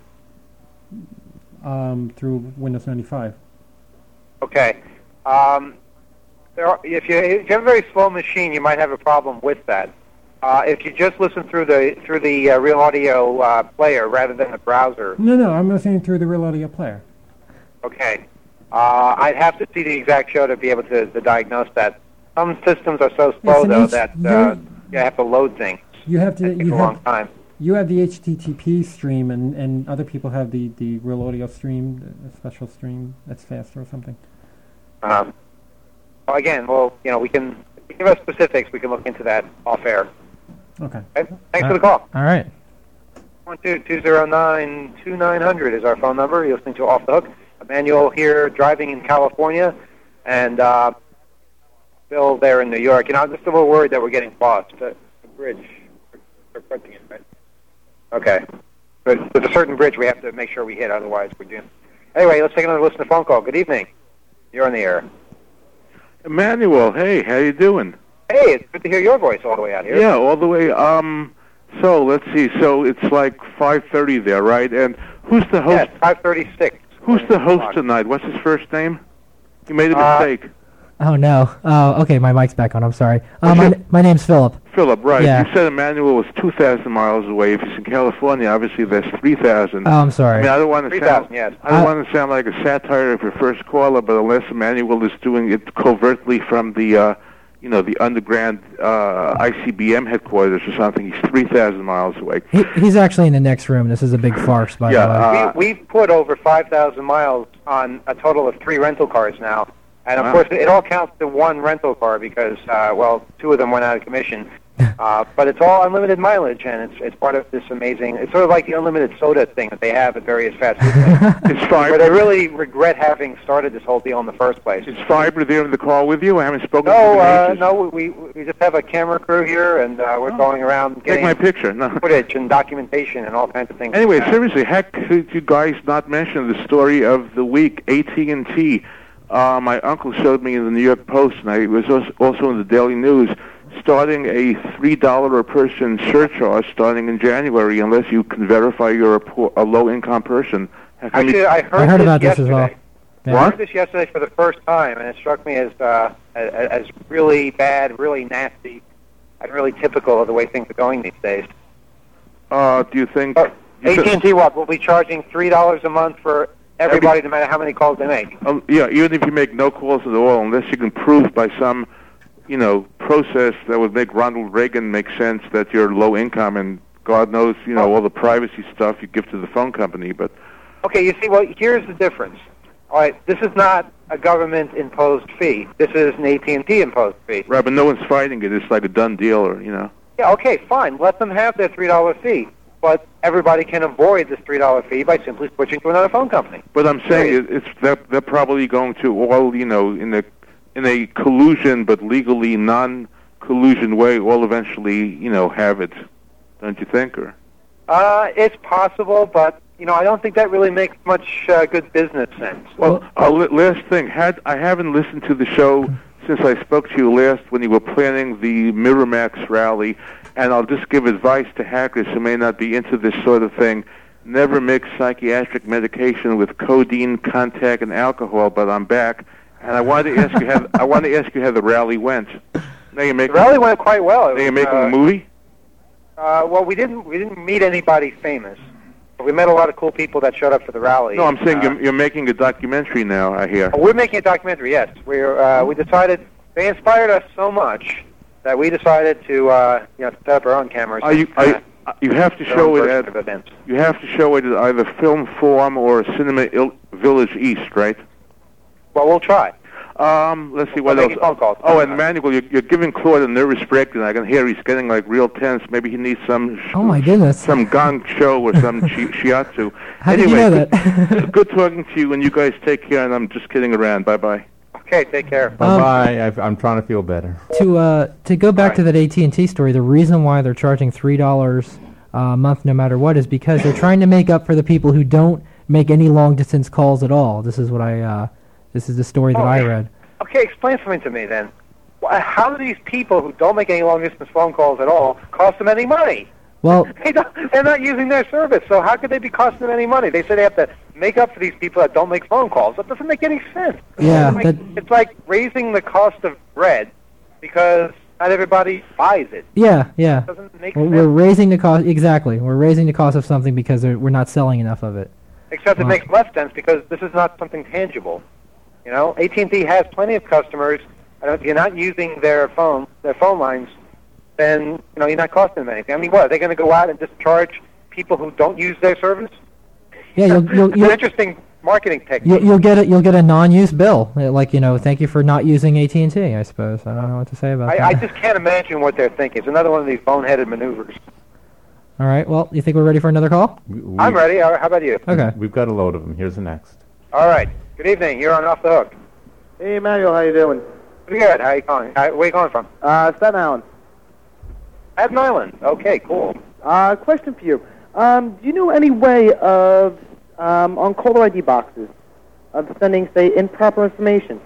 um, through Windows ninety-five. Okay. Um, there are, if you if you have a very slow machine, you might have a problem with that. Uh, if you just listen through the through the uh, Real Audio uh, player rather than the browser, No, no, I'm listening through the Real Audio player. okay, uh, I'd have to see the exact show to be able to, to diagnose that. Some systems are so slow Yes, and though each- that uh, you're- you have to load things. You have to, It takes you a have, long time. you have the H T T P stream, and, and other people have the, the Real Audio stream, a special stream that's faster or something. Um, well, again, well, you know, we can give us specifics. We can look into that off air. Okay. Okay? Thanks Uh, for the call. All right. One two two zero nine two nine hundred is our phone number. You're listening to Off the Hook. Emmanuel here, driving in California, and uh, Bill there in New York. You know, I'm just a little worried that we're getting lost. Uh, the bridge, we're printing it, right? Okay. But there's a certain bridge we have to make sure we hit, otherwise we're doomed. Anyway, let's take another listener phone call. Good evening. You're on the air. Emmanuel, hey, how you doing? Hey, it's good to hear your voice all the way out here. Yeah, all the way. Um, so let's see. So it's like five thirty there, right? And who's the host? Yes, five thirty-six. Who's the host tonight? What's his first name? You made a Uh, mistake. Oh no. Oh, okay. My mic's back on. I'm sorry. Uh, What's my your- n- my name's Philip. Philip, right? yeah. You said Emmanuel was two thousand miles away. If he's in California, obviously that's three thousand. Oh, I'm I sorry. mean, I don't want to Three sound. thousand, yes. I don't Uh, want to sound like a satire of your first caller, but unless Emmanuel is doing it covertly from the, uh, you know, the underground uh, I C B M headquarters or something, he's three thousand miles away. He, he's actually in the next room. This is a big farce, by Yeah, the way. uh, we, we've put over five thousand miles on a total of three rental cars now. And, of Wow. course, it all counts to one rental car because, uh, well, two of them went out of commission. Uh, but it's all unlimited mileage, and it's it's part of this amazing... It's sort of like the unlimited soda thing that they have at various fast food places. It's Where fiber. they really regret having started this whole deal in the first place. Is Fiber there in the call with you? I haven't spoken to him No, in uh, ages. no, we we just have a camera crew here, and uh, we're Oh. going around Take getting my picture. No. footage and documentation and all kinds of things. Anyway, Uh, seriously, heck, could you guys not mention the story of the week? A T and T. Uh, my uncle showed me in the New York Post, and I, it was als- also in the Daily News, starting a three dollar a person surcharge starting in January, unless you can verify you're a, poor, a low-income person. How come Actually, you- I heard, I heard this about this as yesterday. well. Yeah. I What? heard this yesterday for the first time, and it struck me as uh, as, as really bad, really nasty, and really typical of the way things are going these days. uh, do you think... Uh, you A said- T and T, what, will be charging three dollars a month for everybody, no matter how many calls they make. Um, yeah, even if you make no calls at all, unless you can prove by some, you know, process that would make Ronald Reagan make sense that you're low income and God knows, you know, all the privacy stuff you give to the phone company. But Okay, you see, well, here's the difference. All right, this is not a government-imposed fee. This is an A T and T-imposed fee. right, but no one's fighting it. It's like a done deal, or you know. Yeah, okay, fine. Let them have their three dollar fee. But everybody can avoid this three dollar fee by simply switching to another phone company. But I'm saying Right. it, it's they're, they're probably going to all, you know, in the in a collusion but legally non-collusion way, all eventually, you know, have it. Don't you think? Or Uh, it's possible, but you know, I don't think that really makes much uh, good business sense. well, uh, li- last thing, had I haven't listened to the show since I spoke to you last when you were planning the Miramax rally, and I'll just give advice to hackers who may not be into this sort of thing. Never mix psychiatric medication with codeine, contact, and alcohol. But I'm back, and I wanted to ask you how I wanted to ask you how the rally went. Now you're The making rally went quite well. It now you're was, making uh, a movie. Uh, well, we didn't we didn't meet anybody famous, but we met a lot of cool people that showed up for the rally. No, I'm saying Uh, you're, you're making a documentary now. I hear. We're making a documentary. Yes, we're uh, we decided they inspired us so much that we decided to uh, you know set up our own cameras. Are you? Are you, uh, you have to Their show own it version at. of events. You have to show it at either Film Forum or Cinema Il- Village East, right? Well, we'll try. Um, let's see what We're else. making phone calls. Oh, and Manuel, you're, you're giving Claude a nervous breakdown. I can hear he's getting like real tense. Maybe he needs some. Sh- Oh my goodness. Some gong show or some shi- shiatsu. How anyway, did you know good, that? good talking to you, and you guys take care. And I'm just kidding around. Bye bye. Okay, take care. Bye bye. I've, I'm trying to feel better. To uh, to go back Right. to that A T and T story, the reason why they're charging three dollars a month no matter what is because they're trying to make up for the people who don't make any long distance calls at all. This is what I uh, this is the story that Oh, I yeah. read. Okay, explain something to me then. Wh- How do these people who don't make any long distance phone calls at all cost them any money? Well, They don't, they're not using their service, so how could they be costing them any money? They say they have to make up for these people that don't make phone calls. That doesn't make any sense. Yeah, it's like, that- it's like raising the cost of bread because not everybody buys it. yeah, yeah. It doesn't make We're, sense. we're raising the cost exactly. We're raising the cost of something because they're- we're not selling enough of it. Except it Wow. makes less sense because this is not something tangible. You know, A T and T has plenty of customers. And if you're not using their phone, their phone lines, then you know you're not costing them anything. I mean, what are they going to go out and just charge people who don't use their service? Yeah, you'll you'll, It's an you'll, interesting marketing technique. you'll, you'll get it. You'll get a non-use bill, uh, like you know, thank you for not using A T and T. I suppose I don't know what to say about that. I, I just can't imagine what they're thinking. It's another one of these boneheaded maneuvers. All right. Well, you think we're ready for another call? We, we- I'm ready. How how about you? Okay. We've got a load of them. Here's the next. All right. Good evening. You're on Off the Hook. Hey, Emmanuel, how you doing? Pretty good. How are you calling? How, where are you calling from? Uh, Staten Island. Staten Island. Okay, cool. Uh, question for you. Um, do you know any way of, um, on caller I D boxes, of sending, say, improper information?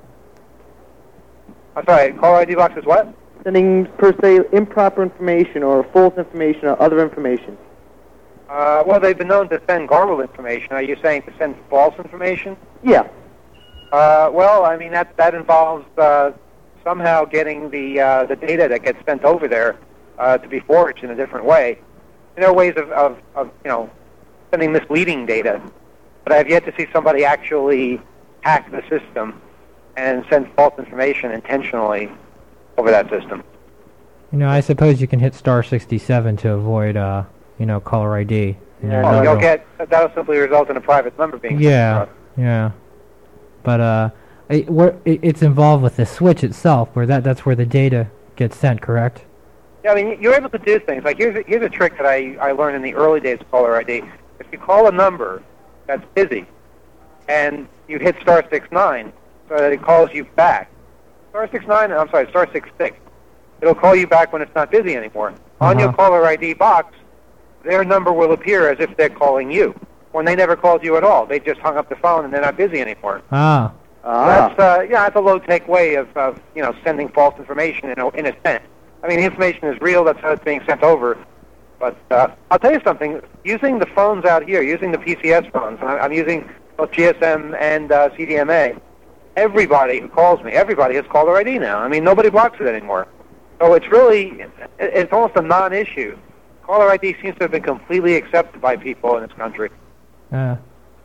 I'm sorry. Caller I D box is what? Sending, per se, improper information or false information or other information? Uh, well, they've been known to send garbled information. Are you saying to send false information? Yeah. Uh, well, I mean that that involves uh, somehow getting the uh, the data that gets sent over there uh, to be forged in a different way. And there are ways of, of, of you know sending misleading data, but I have yet to see somebody actually hack the system and send false information intentionally over that system. You know, I suppose you can hit star sixty-seven to avoid, uh, you know, caller I D. You know, Yeah, Well, no- you'll get that'll simply result in a private number being Yeah, sent across. yeah. But uh, it, where, it, it's involved with the switch itself, where that that's where the data gets sent. Correct? Yeah, I mean, you're able to do things. Like, here's a, here's a trick that I, I learned in the early days of caller I D. If you call a number that's busy, and you hit star six nine, so that it calls you back. Star six nine, I'm sorry, star six six. It'll call you back when it's not busy anymore. On your Uh-huh. caller I D box, their number will appear as if they're calling you, when they never called you at all. They just hung up the phone and they're not busy anymore. Ah, Ah. That's uh, yeah, that's a low-tech way of, of you know sending false information in a, in a sense. I mean, the information is real. That's how it's being sent over. But uh, I'll tell you something. Using the phones out here, using the P C S phones, and I- I'm using both G S M and uh, C D M A. Everybody who calls me, everybody has caller I D now. I mean, nobody blocks it anymore. So it's really, it- it's almost a non-issue. Caller I D seems to have been completely accepted by people in this country. uh,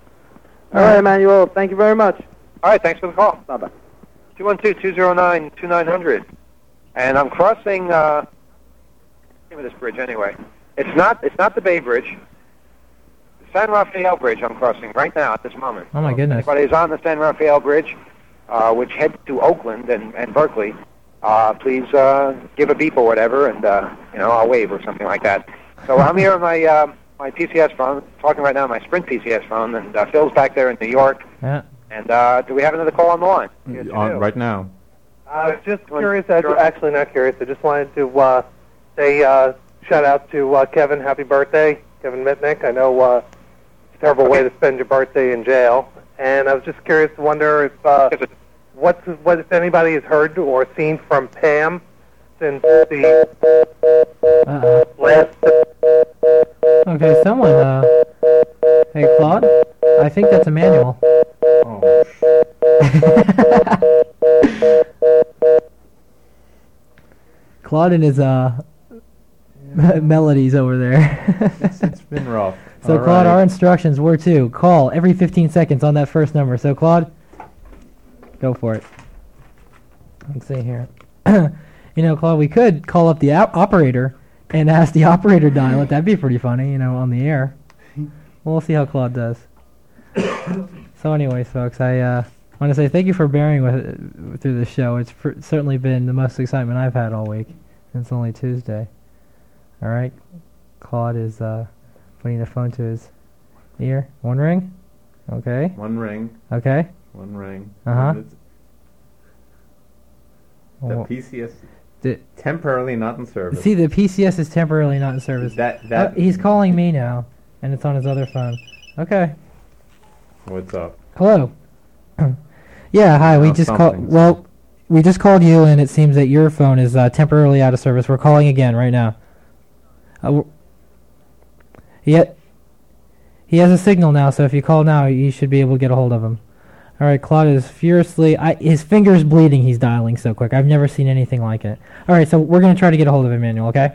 All right, Emmanuel, thank you very much. All right, thanks for the call. Bye-bye. two one two, two zero nine, two nine zero zero. And I'm crossing, uh, name of this bridge anyway. It's not, it's not the Bay Bridge. The San Rafael Bridge I'm crossing right now at this moment. Oh, my goodness. If anybody is on the San Rafael Bridge, uh, which heads to Oakland and, and Berkeley, uh, please uh, give a beep or whatever, and, uh, you know, I'll wave or something like that. So I'm here on my, uh, my P C S phone, talking right now on my Sprint P C S phone, and uh, Phil's back there in New York. yeah. And uh, do we have another call on the line? Yes, we On, do. right now. I was just curious, actually not curious, I just wanted to uh, say uh, shout out to uh, Kevin, happy birthday, Kevin Mitnick. I know uh, it's a terrible way to spend your birthday in jail, and I was just curious to wonder if uh, what's, what if anybody has heard or seen from Pam since the Uh-oh. last... Okay, someone, uh... Hey, Claude? I think that's Emmanuel. Oh, Claude and his, uh... melodies over there. it's, it's been rough. So, All Claude, right. our instructions were to call every fifteen seconds on that first number. So, Claude, go for it. Let's see here. You know, Claude, we could call up the op- operator and ask the operator dial it. That'd be pretty funny, you know, on the air. We'll see how Claude does. So, anyways, folks, I uh, want to say thank you for bearing with uh, through the show. It's pr- certainly been the most excitement I've had all week. And it's only Tuesday. All right, Claude is uh, putting the phone to his ear. One ring. Okay. One ring. Okay. One ring. Uh-huh. It's- The Well, P C S the- temporarily not in service. See, the P C S is temporarily not in service. that Uh, that he's calling me now, and it's on his other phone. Okay. what's up? Hello. Yeah, hi. We Now just called. something's- Well, we just called you, and it seems that your phone is uh, temporarily out of service. We're calling again right now. Uh, w- he, ha- he has a signal now, so if you call now, you should be able to get a hold of him. All right, Claude is furiously. I, his finger's bleeding. He's dialing so quick. I've never seen anything like it. All right, so we're gonna try to get a hold of Emmanuel. Okay.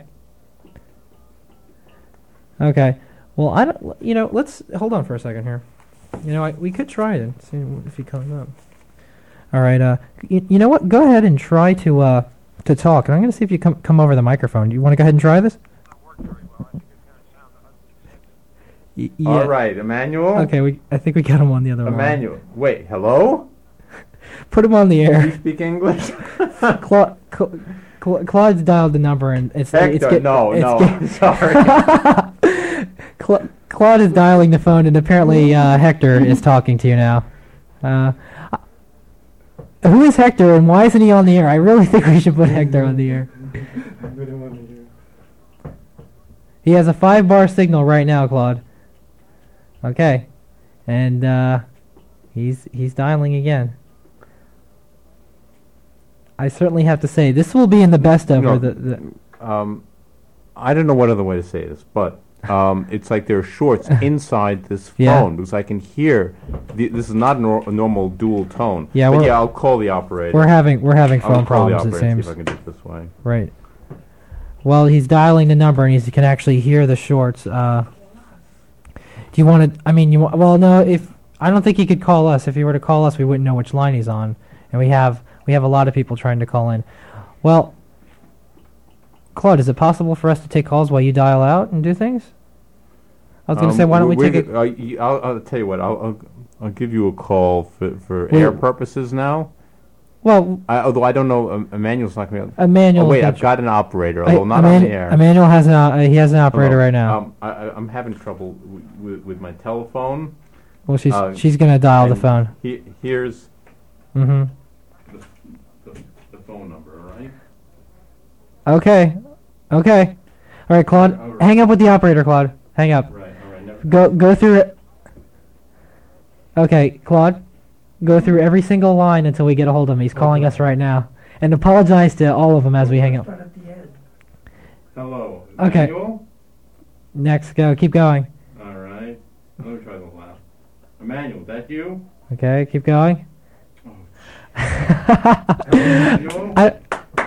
Okay. Well, I don't. You know, let's hold on for a second here. You know, I, we could try it and see if he comes up. All right. Uh, you, you know what? Go ahead and try to uh to talk, and I'm gonna see if you come come over the microphone. Do you want to go ahead and try this? Y- yeah. All right, Emmanuel. Okay. We. I think we got him on the other line. Emmanuel. Wait, hello? Put him on the Do you air. speak English? Cla- Cla- Cla- Claude's dialed the number, and it's it's Hector, get- no, it's no, get- I'm sorry. Cla- Claude is dialing the phone, and apparently uh, Hector is talking to you now. Uh, who is Hector, and why isn't he on the air? I really think we should put Hector on the air. He has a five-bar signal right now, Claude. Okay, and uh, he's he's dialing again. I certainly have to say this will be in the best of. No. Or the, the um, I don't know what other way to say this, but um, it's like there are shorts inside this Yeah. phone because I can hear. The, this is not a, nor- a normal dual tone. Yeah, but we're- yeah, I'll call the operator. we're having we're having I'll phone call the problems. It operator and seems. see if I can do it this way. Right. Well, he's dialing the number, and he can actually hear the shorts. Uh, do you want to? I mean, you wa- well, no. If I don't think he could call us. If he were to call us, we wouldn't know which line he's on, and we have we have a lot of people trying to call in. Well, Claude, is it possible for us to take calls while you dial out and do things? I was going to Um, say, why don't we we're take g- it? uh, y- I'll, I'll tell you what. I'll, I'll I'll give you a call for for Well- air purposes now. Well, I, although I don't know, um, Emmanuel's not going to. Emmanuel. Oh wait, can I've tr- got an operator, I- although not Eman- on the air. Emmanuel has an uh, he has an operator Hello. right now. Um, I, I, I'm having trouble w- w- with my telephone. well, she's uh, she's going to dial the and phone. He, here's Mm-hmm. the, the, the phone number, all right? Okay. Okay. All right, Claude. All right. Hang up with the operator, Claude. Hang up. Right, all right. Never Go go through it. Okay, Claude. Go through every single line until we get a hold of him. He's calling us right now. And apologize to all of them as we hang up. Hello. Okay. Emmanuel? Next, go. Keep going. All right. Let me try the laugh. Emmanuel, that you? Okay, keep going. Emmanuel? I,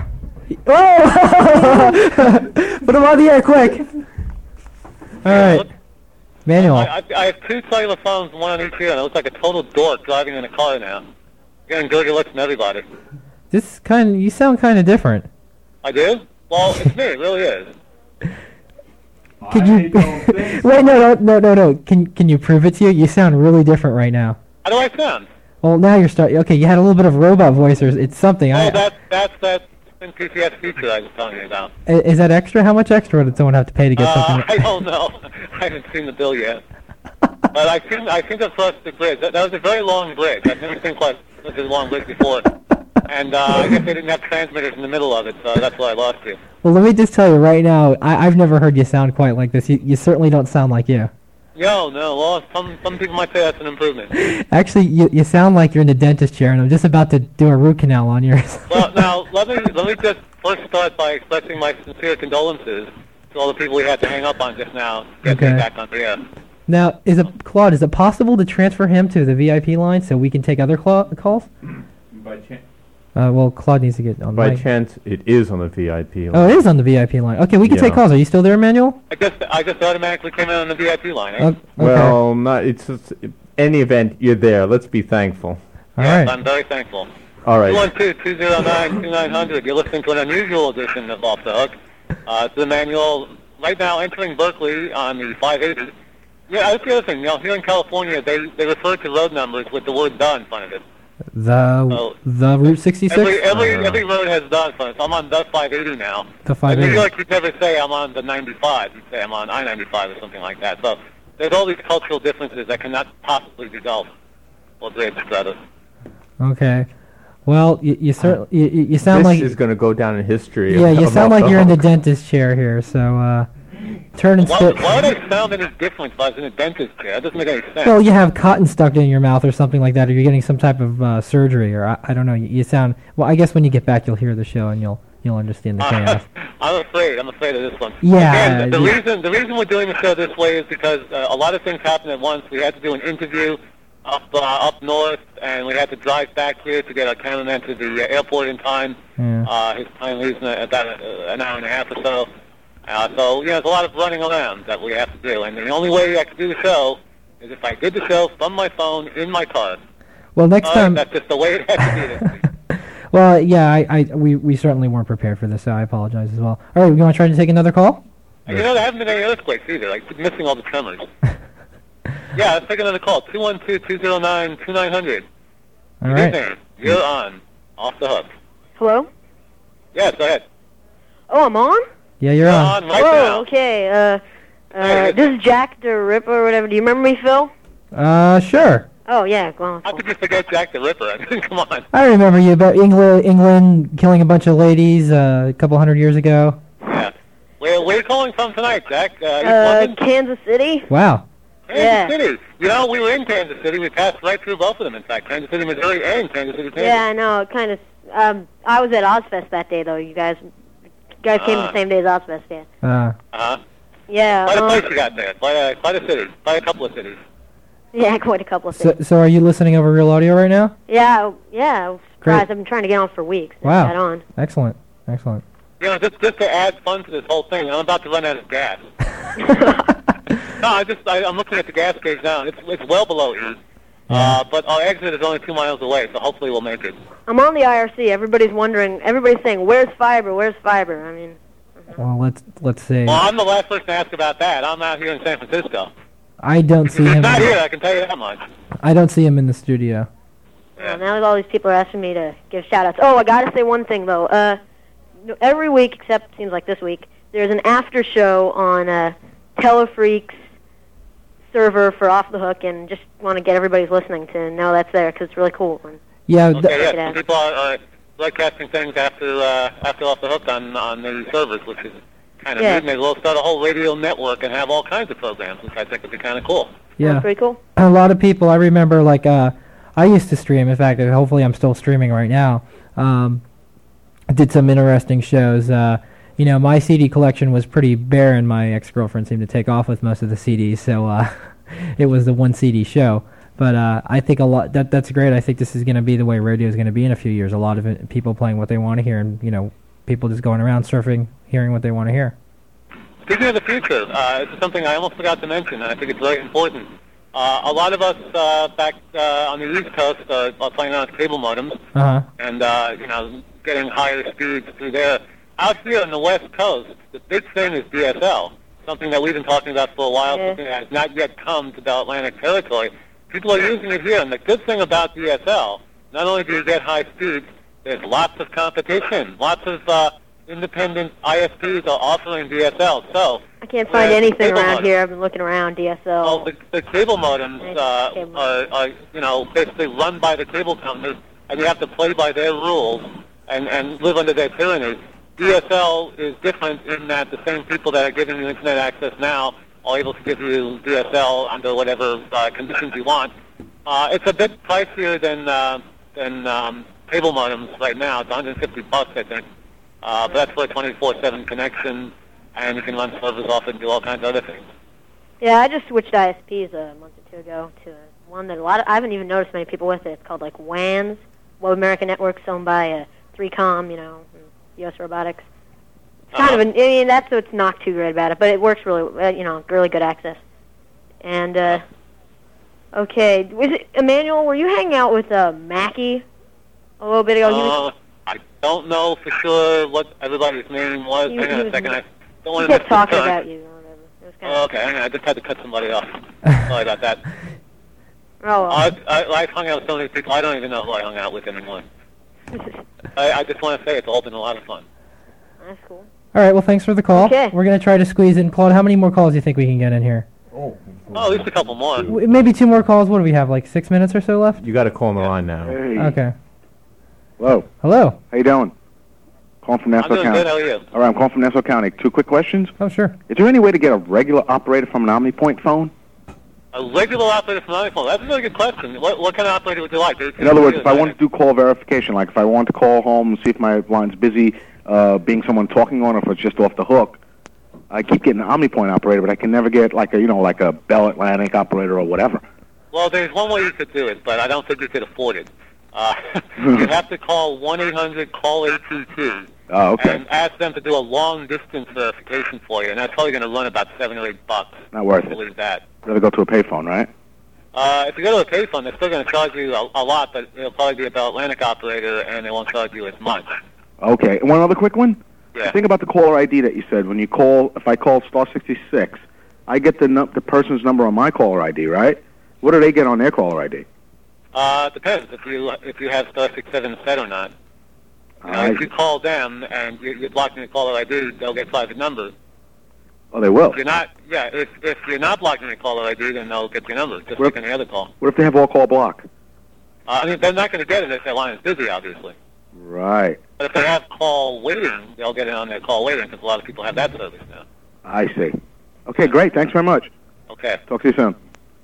oh! Put him on the air, quick. All right. Manuel. I, I, I have two cellular phones, one on each ear, and I look like a total dork driving in a car now. Getting dirty looks from everybody. This kind you sound kind of different. I do? Well, it's me, it really is. Can I you don't think Wait, no, no, no, no, no. Can can you prove it to you? You sound really different right now. How do I sound? Well, now you're starting. Okay, you had a little bit of robot voice, or it's something. Oh, I, that's, that's that P C S feature I was telling you about. I- is that extra? How much extra did someone have to pay to get Uh, something? I don't know. I haven't seen the bill yet. But I think I think I've crossed the bridge. That, that was a very long bridge. I've never seen quite such a long bridge before. and uh, I guess they didn't have transmitters in the middle of it, so that's why I lost you. Well, let me just tell you right now, I, I've never heard you sound quite like this. You, you certainly don't sound like you. No, no, well, some, some people might say that's an improvement. Actually, you, you sound like you're in the dentist chair, and I'm just about to do a root canal on yours. Well, now, let me, let me just first start by expressing my sincere condolences to all the people we had to hang up on just now, getting Okay. back on the air. Now, is it Claude? Is it possible to transfer him to the V I P line so we can take other cla- calls? By chance. Uh, well, Claude needs to get on. By mic. chance, it is on the V I P line. Oh, it is on the V I P line. Okay, we can Yeah. take calls. Are you still there, Emmanuel? I just, I just automatically came in on the V I P line. Eh? Oh, okay. Well, not. It's just, any event you're there. Let's be thankful. All yes, right. I'm very thankful. All two right. one two, two zero nine, two nine zero zero. You're listening to an unusual edition of Off the Hook. Uh, it's the manual right now entering Berkeley on the five eighty. Yeah, that's the other thing. You know, here in California, they, they refer to road numbers with the word "the" in front of it. The Oh. the Route sixty-six. Every every Uh. every road has "the" in front of it. So I'm on the five eighty now. The In five New eighty. York, you'd never say I'm on the ninety-five. You'd say I'm on I ninety-five or something like that. So there's all these cultural differences that cannot possibly be dealt or grades together. Okay. Well, you you, cer- you, you you sound This like is going to go down in history. yeah, of- you of sound Off like you're in the Hook. dentist chair here. So uh, turn and Why, spit. why would I sound any different if I was in a dentist chair? That doesn't make any sense. Well, you have cotton stuck in your mouth or something like that, or you're getting some type of uh, surgery, or I, I don't know. You, you sound well. I guess when you get back, you'll hear the show and you'll you'll understand the chaos. I'm afraid. I'm afraid of this one. Yeah, Again, the, the yeah. reason the reason we're doing the show this way is because uh, a lot of things happened at once. We had to do an interview up uh, up north, and we had to drive back here to get our cameraman to the uh, airport in time. Yeah. Uh, his time leaves in a- about a, an hour and a half or so. Uh, so, you know, there's a lot of running around that we have to do. And the only way I could do the show is if I did the show from my phone in my car. Well, next Uh, time. that's just the way it has to be this week. Well, yeah, I, I we, we certainly weren't prepared for this, so I apologize as well. All right, you want to try to take another call? And you know, there haven't been any earthquakes either. Like, missing all the tremors. Yeah, let's take another call. two one two, two zero nine, two nine zero zero. All Good right. evening. You're on. Off the hook. Hello? Yes, go ahead. Oh, I'm on? Yeah, you're on. on right oh, now. okay. Uh, Hey, uh, this is Jack the Ripper or whatever. Do you remember me, Phil? Uh, sure. Oh, yeah. Well, How could you forget Jack the Ripper? I mean, come on. I remember you about England, England killing a bunch of ladies uh, a couple hundred years ago. Yeah. Where, where are you calling from tonight, Jack? Uh, East uh, London? Kansas City? Wow. Kansas yeah. City. You know, we were in Kansas City. We passed right through both of them, in fact. Kansas City, Missouri, and Kansas City, Kansas. Yeah, I know. It kind of. Um, I was at Ozfest that day, though. You guys, you guys came Ah. the same day as Ozfest, yeah. Uh, Uh-huh. Yeah. Quite a um, place you got there. Quite a, quite a city. Quite a couple of cities. yeah, quite a couple of so, things. so are you listening over real audio right now? Yeah, yeah. I was Great. surprised. I've been trying to get on for weeks. Never Wow. got on. Excellent. Excellent. You know, just, just to add fun to this whole thing, I'm about to run out of gas. No, I just, I, I'm looking at the gas gauge now. It's, it's well below E. Uh, but our exit is only two miles away, so hopefully we'll make it. I'm on the I R C. Everybody's wondering. Everybody's saying, "Where's fiber? Where's fiber?" I mean, Well, let's let's see. Well, I'm the last person to ask about that. I'm out here in San Francisco. I don't see He's him. not here, I can tell you that much. I don't see him in the studio. well, now all these people are asking me to give shout-outs. Oh, I gotta say one thing though. Uh, no- every week, except seems like this week, there's an after show on uh, Telefreak's server for Off the Hook, and just want to get everybody's listening to know that's there because it's really cool. And Yeah. th- Okay, Check it yeah, out. some people are, are broadcasting things after uh, after Off the Hook on, on the servers, which is kind of Yeah. neat. Maybe we'll start a whole radio network and have all kinds of programs, which I think would be kind of cool. yeah. That's pretty cool. A lot of people. I remember, like, uh, I used to stream. In fact, uh, hopefully, I'm still streaming right now. Um, I did some interesting shows. Uh, you know, my C D collection was pretty barren. My ex-girlfriend seemed to take off with most of the C Ds, so uh, it was the one C D show. But uh, I think a lot that that's great. I think this is going to be the way radio is going to be in a few years. A lot of it, people playing what they want to hear, and you know, people just going around surfing, hearing what they want to hear. Speaking of the future, uh, this is something I almost forgot to mention, and I think it's very important. Uh, a lot of us uh, back uh, on the East Coast are, are playing on cable modems, Uh huh. and uh, you know, getting higher speeds through there. Out here on the West Coast, the big thing is D S L, something that we've been talking about for a while, Yeah. something that has not yet come to the Atlantic territory. People are using it here, and the good thing about D S L, not only do you get high speeds, there's lots of competition. Lots of uh, independent I S Ps are offering D S L. So I can't find uh, anything cable around modem. here. I've been looking around D S L. Well, the, the cable modems Nice uh, cable. are, are, you know, basically run by the cable companies. and you have to play by their rules and, and live under their tyranny. D S L is different in that the same people that are giving you internet access now are able to give you D S L under whatever uh, conditions you want. Uh, it's a bit pricier than uh, than um, cable modems right now. It's one hundred fifty bucks, I think. Uh, but that's for a twenty-four seven connection, and you can run servers off it and do all kinds of other things. Yeah, I just switched I S Ps a month or two ago to one that a lot of, I haven't even noticed many people with it. It's called like W A Ns, Web American Networks, owned by uh, three com, you know, U S Robotics. It's kind Uh-huh. of an, I mean, that's what's not too great about it, but it works really, uh, you know, really good access. And, uh, okay, was it, Emmanuel, were you hanging out with uh, Mackie a little bit ago? He was, Uh, I don't know for sure what everybody's name was. He- Hang he on a was- second. I don't he want to kept miss the talking time. about you or whatever. It was kind Oh, of, okay, hang on. I just had to cut somebody off. Sorry about that. oh, well. I, I, I've hung out with so many people, I don't even know who I hung out with anymore. I, I just want to say it's all been a lot of fun. That's cool. All right, well, thanks for the call. Okay. We're going to try to squeeze in. Claude, how many more calls do you think we can get in here? Oh. Oh, at least a couple more. W- Maybe two more calls. What do we have, like six minutes or so left? You got to call on the line now. Hey. Okay. Hello. Hello. How you doing? Calling from I'm Nassau doing County. good. How are you? All right, I'm calling from Nassau County. Two quick questions. Oh, sure. Is there any way to get a regular operator from an OmniPoint phone? A regular operator from iPhone. That's a really good question. What, what kind of operator would you like? In other words, if I want to do call verification, like if I want to call home and see if my line's busy, uh, being someone talking on, or if it's just off the hook, I keep getting an OmniPoint operator, but I can never get like a, you know, like a Bell Atlantic operator or whatever. Well, there's one way you could do it, but I don't think you could afford it. Uh, you have to call one eight hundred call A T T Oh, okay. and ask them to do a long-distance verification for you, and that's probably going to run about seven or eight bucks. Not worth I it. believe that. Rather go to a payphone, right? Uh, if you go to a payphone, they're still going to charge you a, a lot, but it'll probably be a Bell Atlantic operator, and they won't charge you as much. Okay. And one other quick one. Yeah. Think about the caller I D that you said. When you call, if I call star sixty-six, I get the nu- the person's number on my caller I D, right? What do they get on their caller I D? Uh, it depends if you if you have star six seven set or not. You know, I- if you call them and you, you're blocking the caller I D, they'll get private numbers. Oh, they will. If you're not, yeah, if if you're not blocking the caller I D, then they'll get your number, just What- like any other call. What if they have all call block? Uh, I mean, they're not going to get it if their line is busy, obviously. Right. But if they have call waiting, they'll get it on their call waiting because a lot of people have that service now. I see. Okay, great. Thanks very much. Okay. Talk to you soon.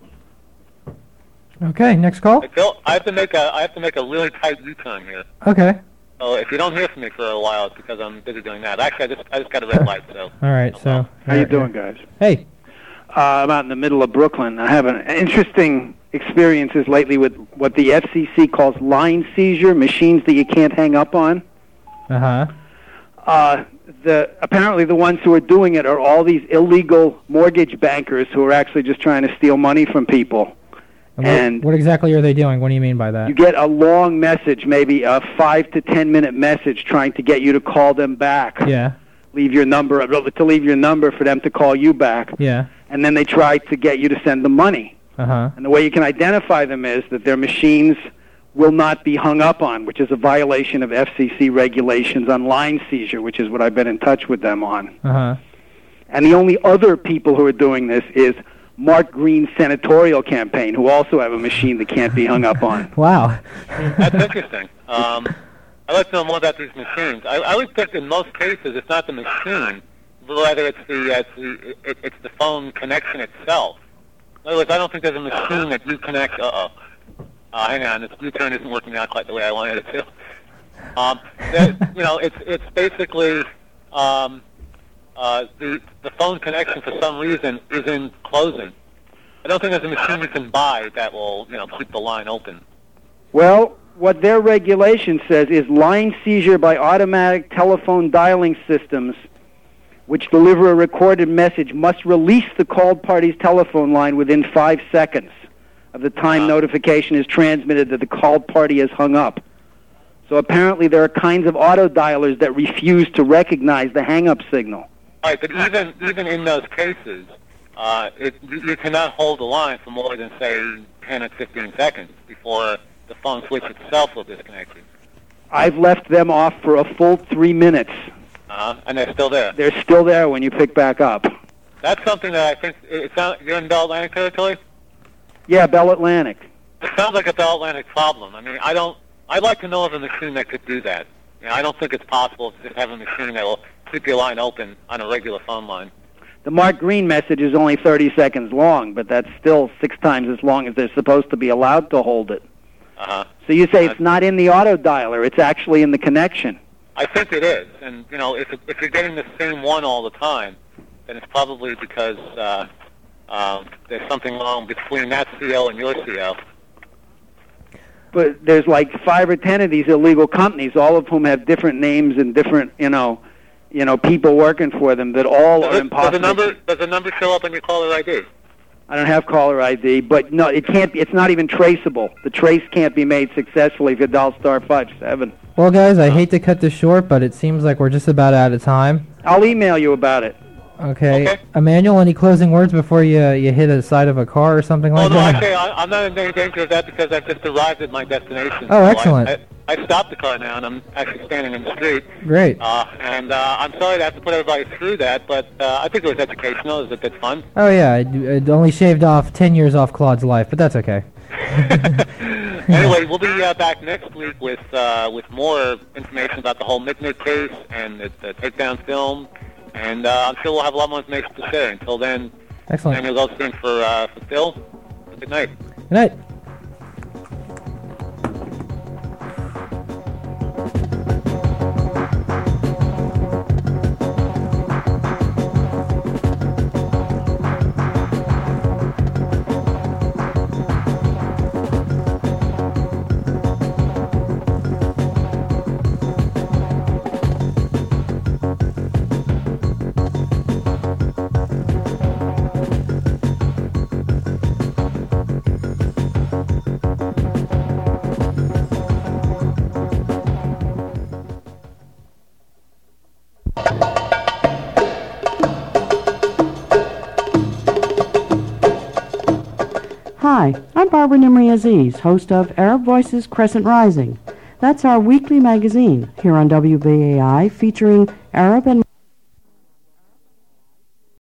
Okay, next call. I feel I have to make a I have to make a really tight U-turn here. Okay. So if you don't hear from me for a while, it's because I'm busy doing that. Actually, I just I just got a red light, so. All right, so. How you doing, guys? Hey. Uh, I'm out in the middle of Brooklyn. I have an interesting experiences lately with what the F C C calls line seizure, machines that you can't hang up on. Uh-huh. Uh, the apparently the ones who are doing it are all these illegal mortgage bankers who are actually just trying to steal money from people. And, And- what, what exactly are they doing? What do you mean by that? You get a long message, maybe a five to ten minute message, trying to get you to call them back. Yeah. Leave your number to leave your number for them to call you back. Yeah. And then they try to get you to send them money. Uh-huh. And the way you can identify them is that their machines will not be hung up on, which is a violation of F C C regulations on line seizure, which is what I've been in touch with them on. Uh-huh. And the only other people who are doing this is Mark Green's senatorial campaign, who also have a machine that can't be hung up on. Wow. That's interesting. Um, I'd like to know more about these machines. I, I would think in most cases it's not the machine, whether it's the uh, it's the it, it's the phone connection itself. In other words, I don't think there's a machine that you connect. Uh oh. Uh, hang on, this U-turn isn't working out quite the way I wanted it to. Um, that, you know, it's it's basically um, uh, the the phone connection for some reason is in closing. I don't think there's a machine you can buy that will you know keep the line open. Well, what their regulation says is line seizure by automatic telephone dialing systems which deliver a recorded message must release the called party's telephone line within five seconds of the time Uh-huh. notification is transmitted that the called party has hung up. So apparently there are kinds of auto dialers that refuse to recognize the hang-up signal. Right, but even even in those cases, uh, it, you, you cannot hold the line for more than say ten or fifteen seconds before the phone switch itself will disconnect you. I've left them off for a full three minutes. Uh-huh, and they're still there. They're still there when you pick back up. That's something that I think it sounds. You're in Bell Atlantic territory. Yeah, Bell Atlantic. It sounds like a Bell Atlantic problem. I mean, I don't. I'd like to know of a machine that could do that. You know, I don't think it's possible to just have a machine that will keep your line open on a regular phone line. The Mark Green message is only thirty seconds long, but that's still six times as long as they're supposed to be allowed to hold it. Uh-huh. So you say it's not in the auto dialer, it's actually in the connection. I think it is. And, you know, if, if you're getting the same one all the time, then it's probably because uh, um, there's something wrong between that C L and your C L. But there's like five or ten of these illegal companies, all of whom have different names and different, you know, you know, people working for them that all Does, are it, impossible. does, the number, does the number show up on your caller I D? I don't have caller I D, but no, it can't be. It's not even traceable. The trace can't be made successfully if you dial star five seven. Well, guys, I hate to cut this short, but it seems like we're just about out of time. I'll email you about it. Okay. okay. Emmanuel, any closing words before you you hit the side of a car or something oh, like no, that? Okay, I, I'm not in any danger of that because I've just arrived at my destination. Oh, so excellent. I, I, I stopped the car now, and I'm actually standing in the street. Great. Uh, and uh, I'm sorry to have to put everybody through that, but uh, I think it was educational. It was a good fun. Oh, yeah. I'd, only shaved off ten years off Claude's life, but that's okay. Anyway, we'll be uh, back next week with uh, with more information about the whole Mitnick case and the, the takedown film. And uh, I'm sure we'll have a lot more information to share. Until then, excellent. Daniel Goldstein for, uh, for Phil. Good night. Good night. Hi, I'm Barbara Nimri Aziz, host of Arab Voices Crescent Rising. That's our weekly magazine here on W B A I featuring Arab and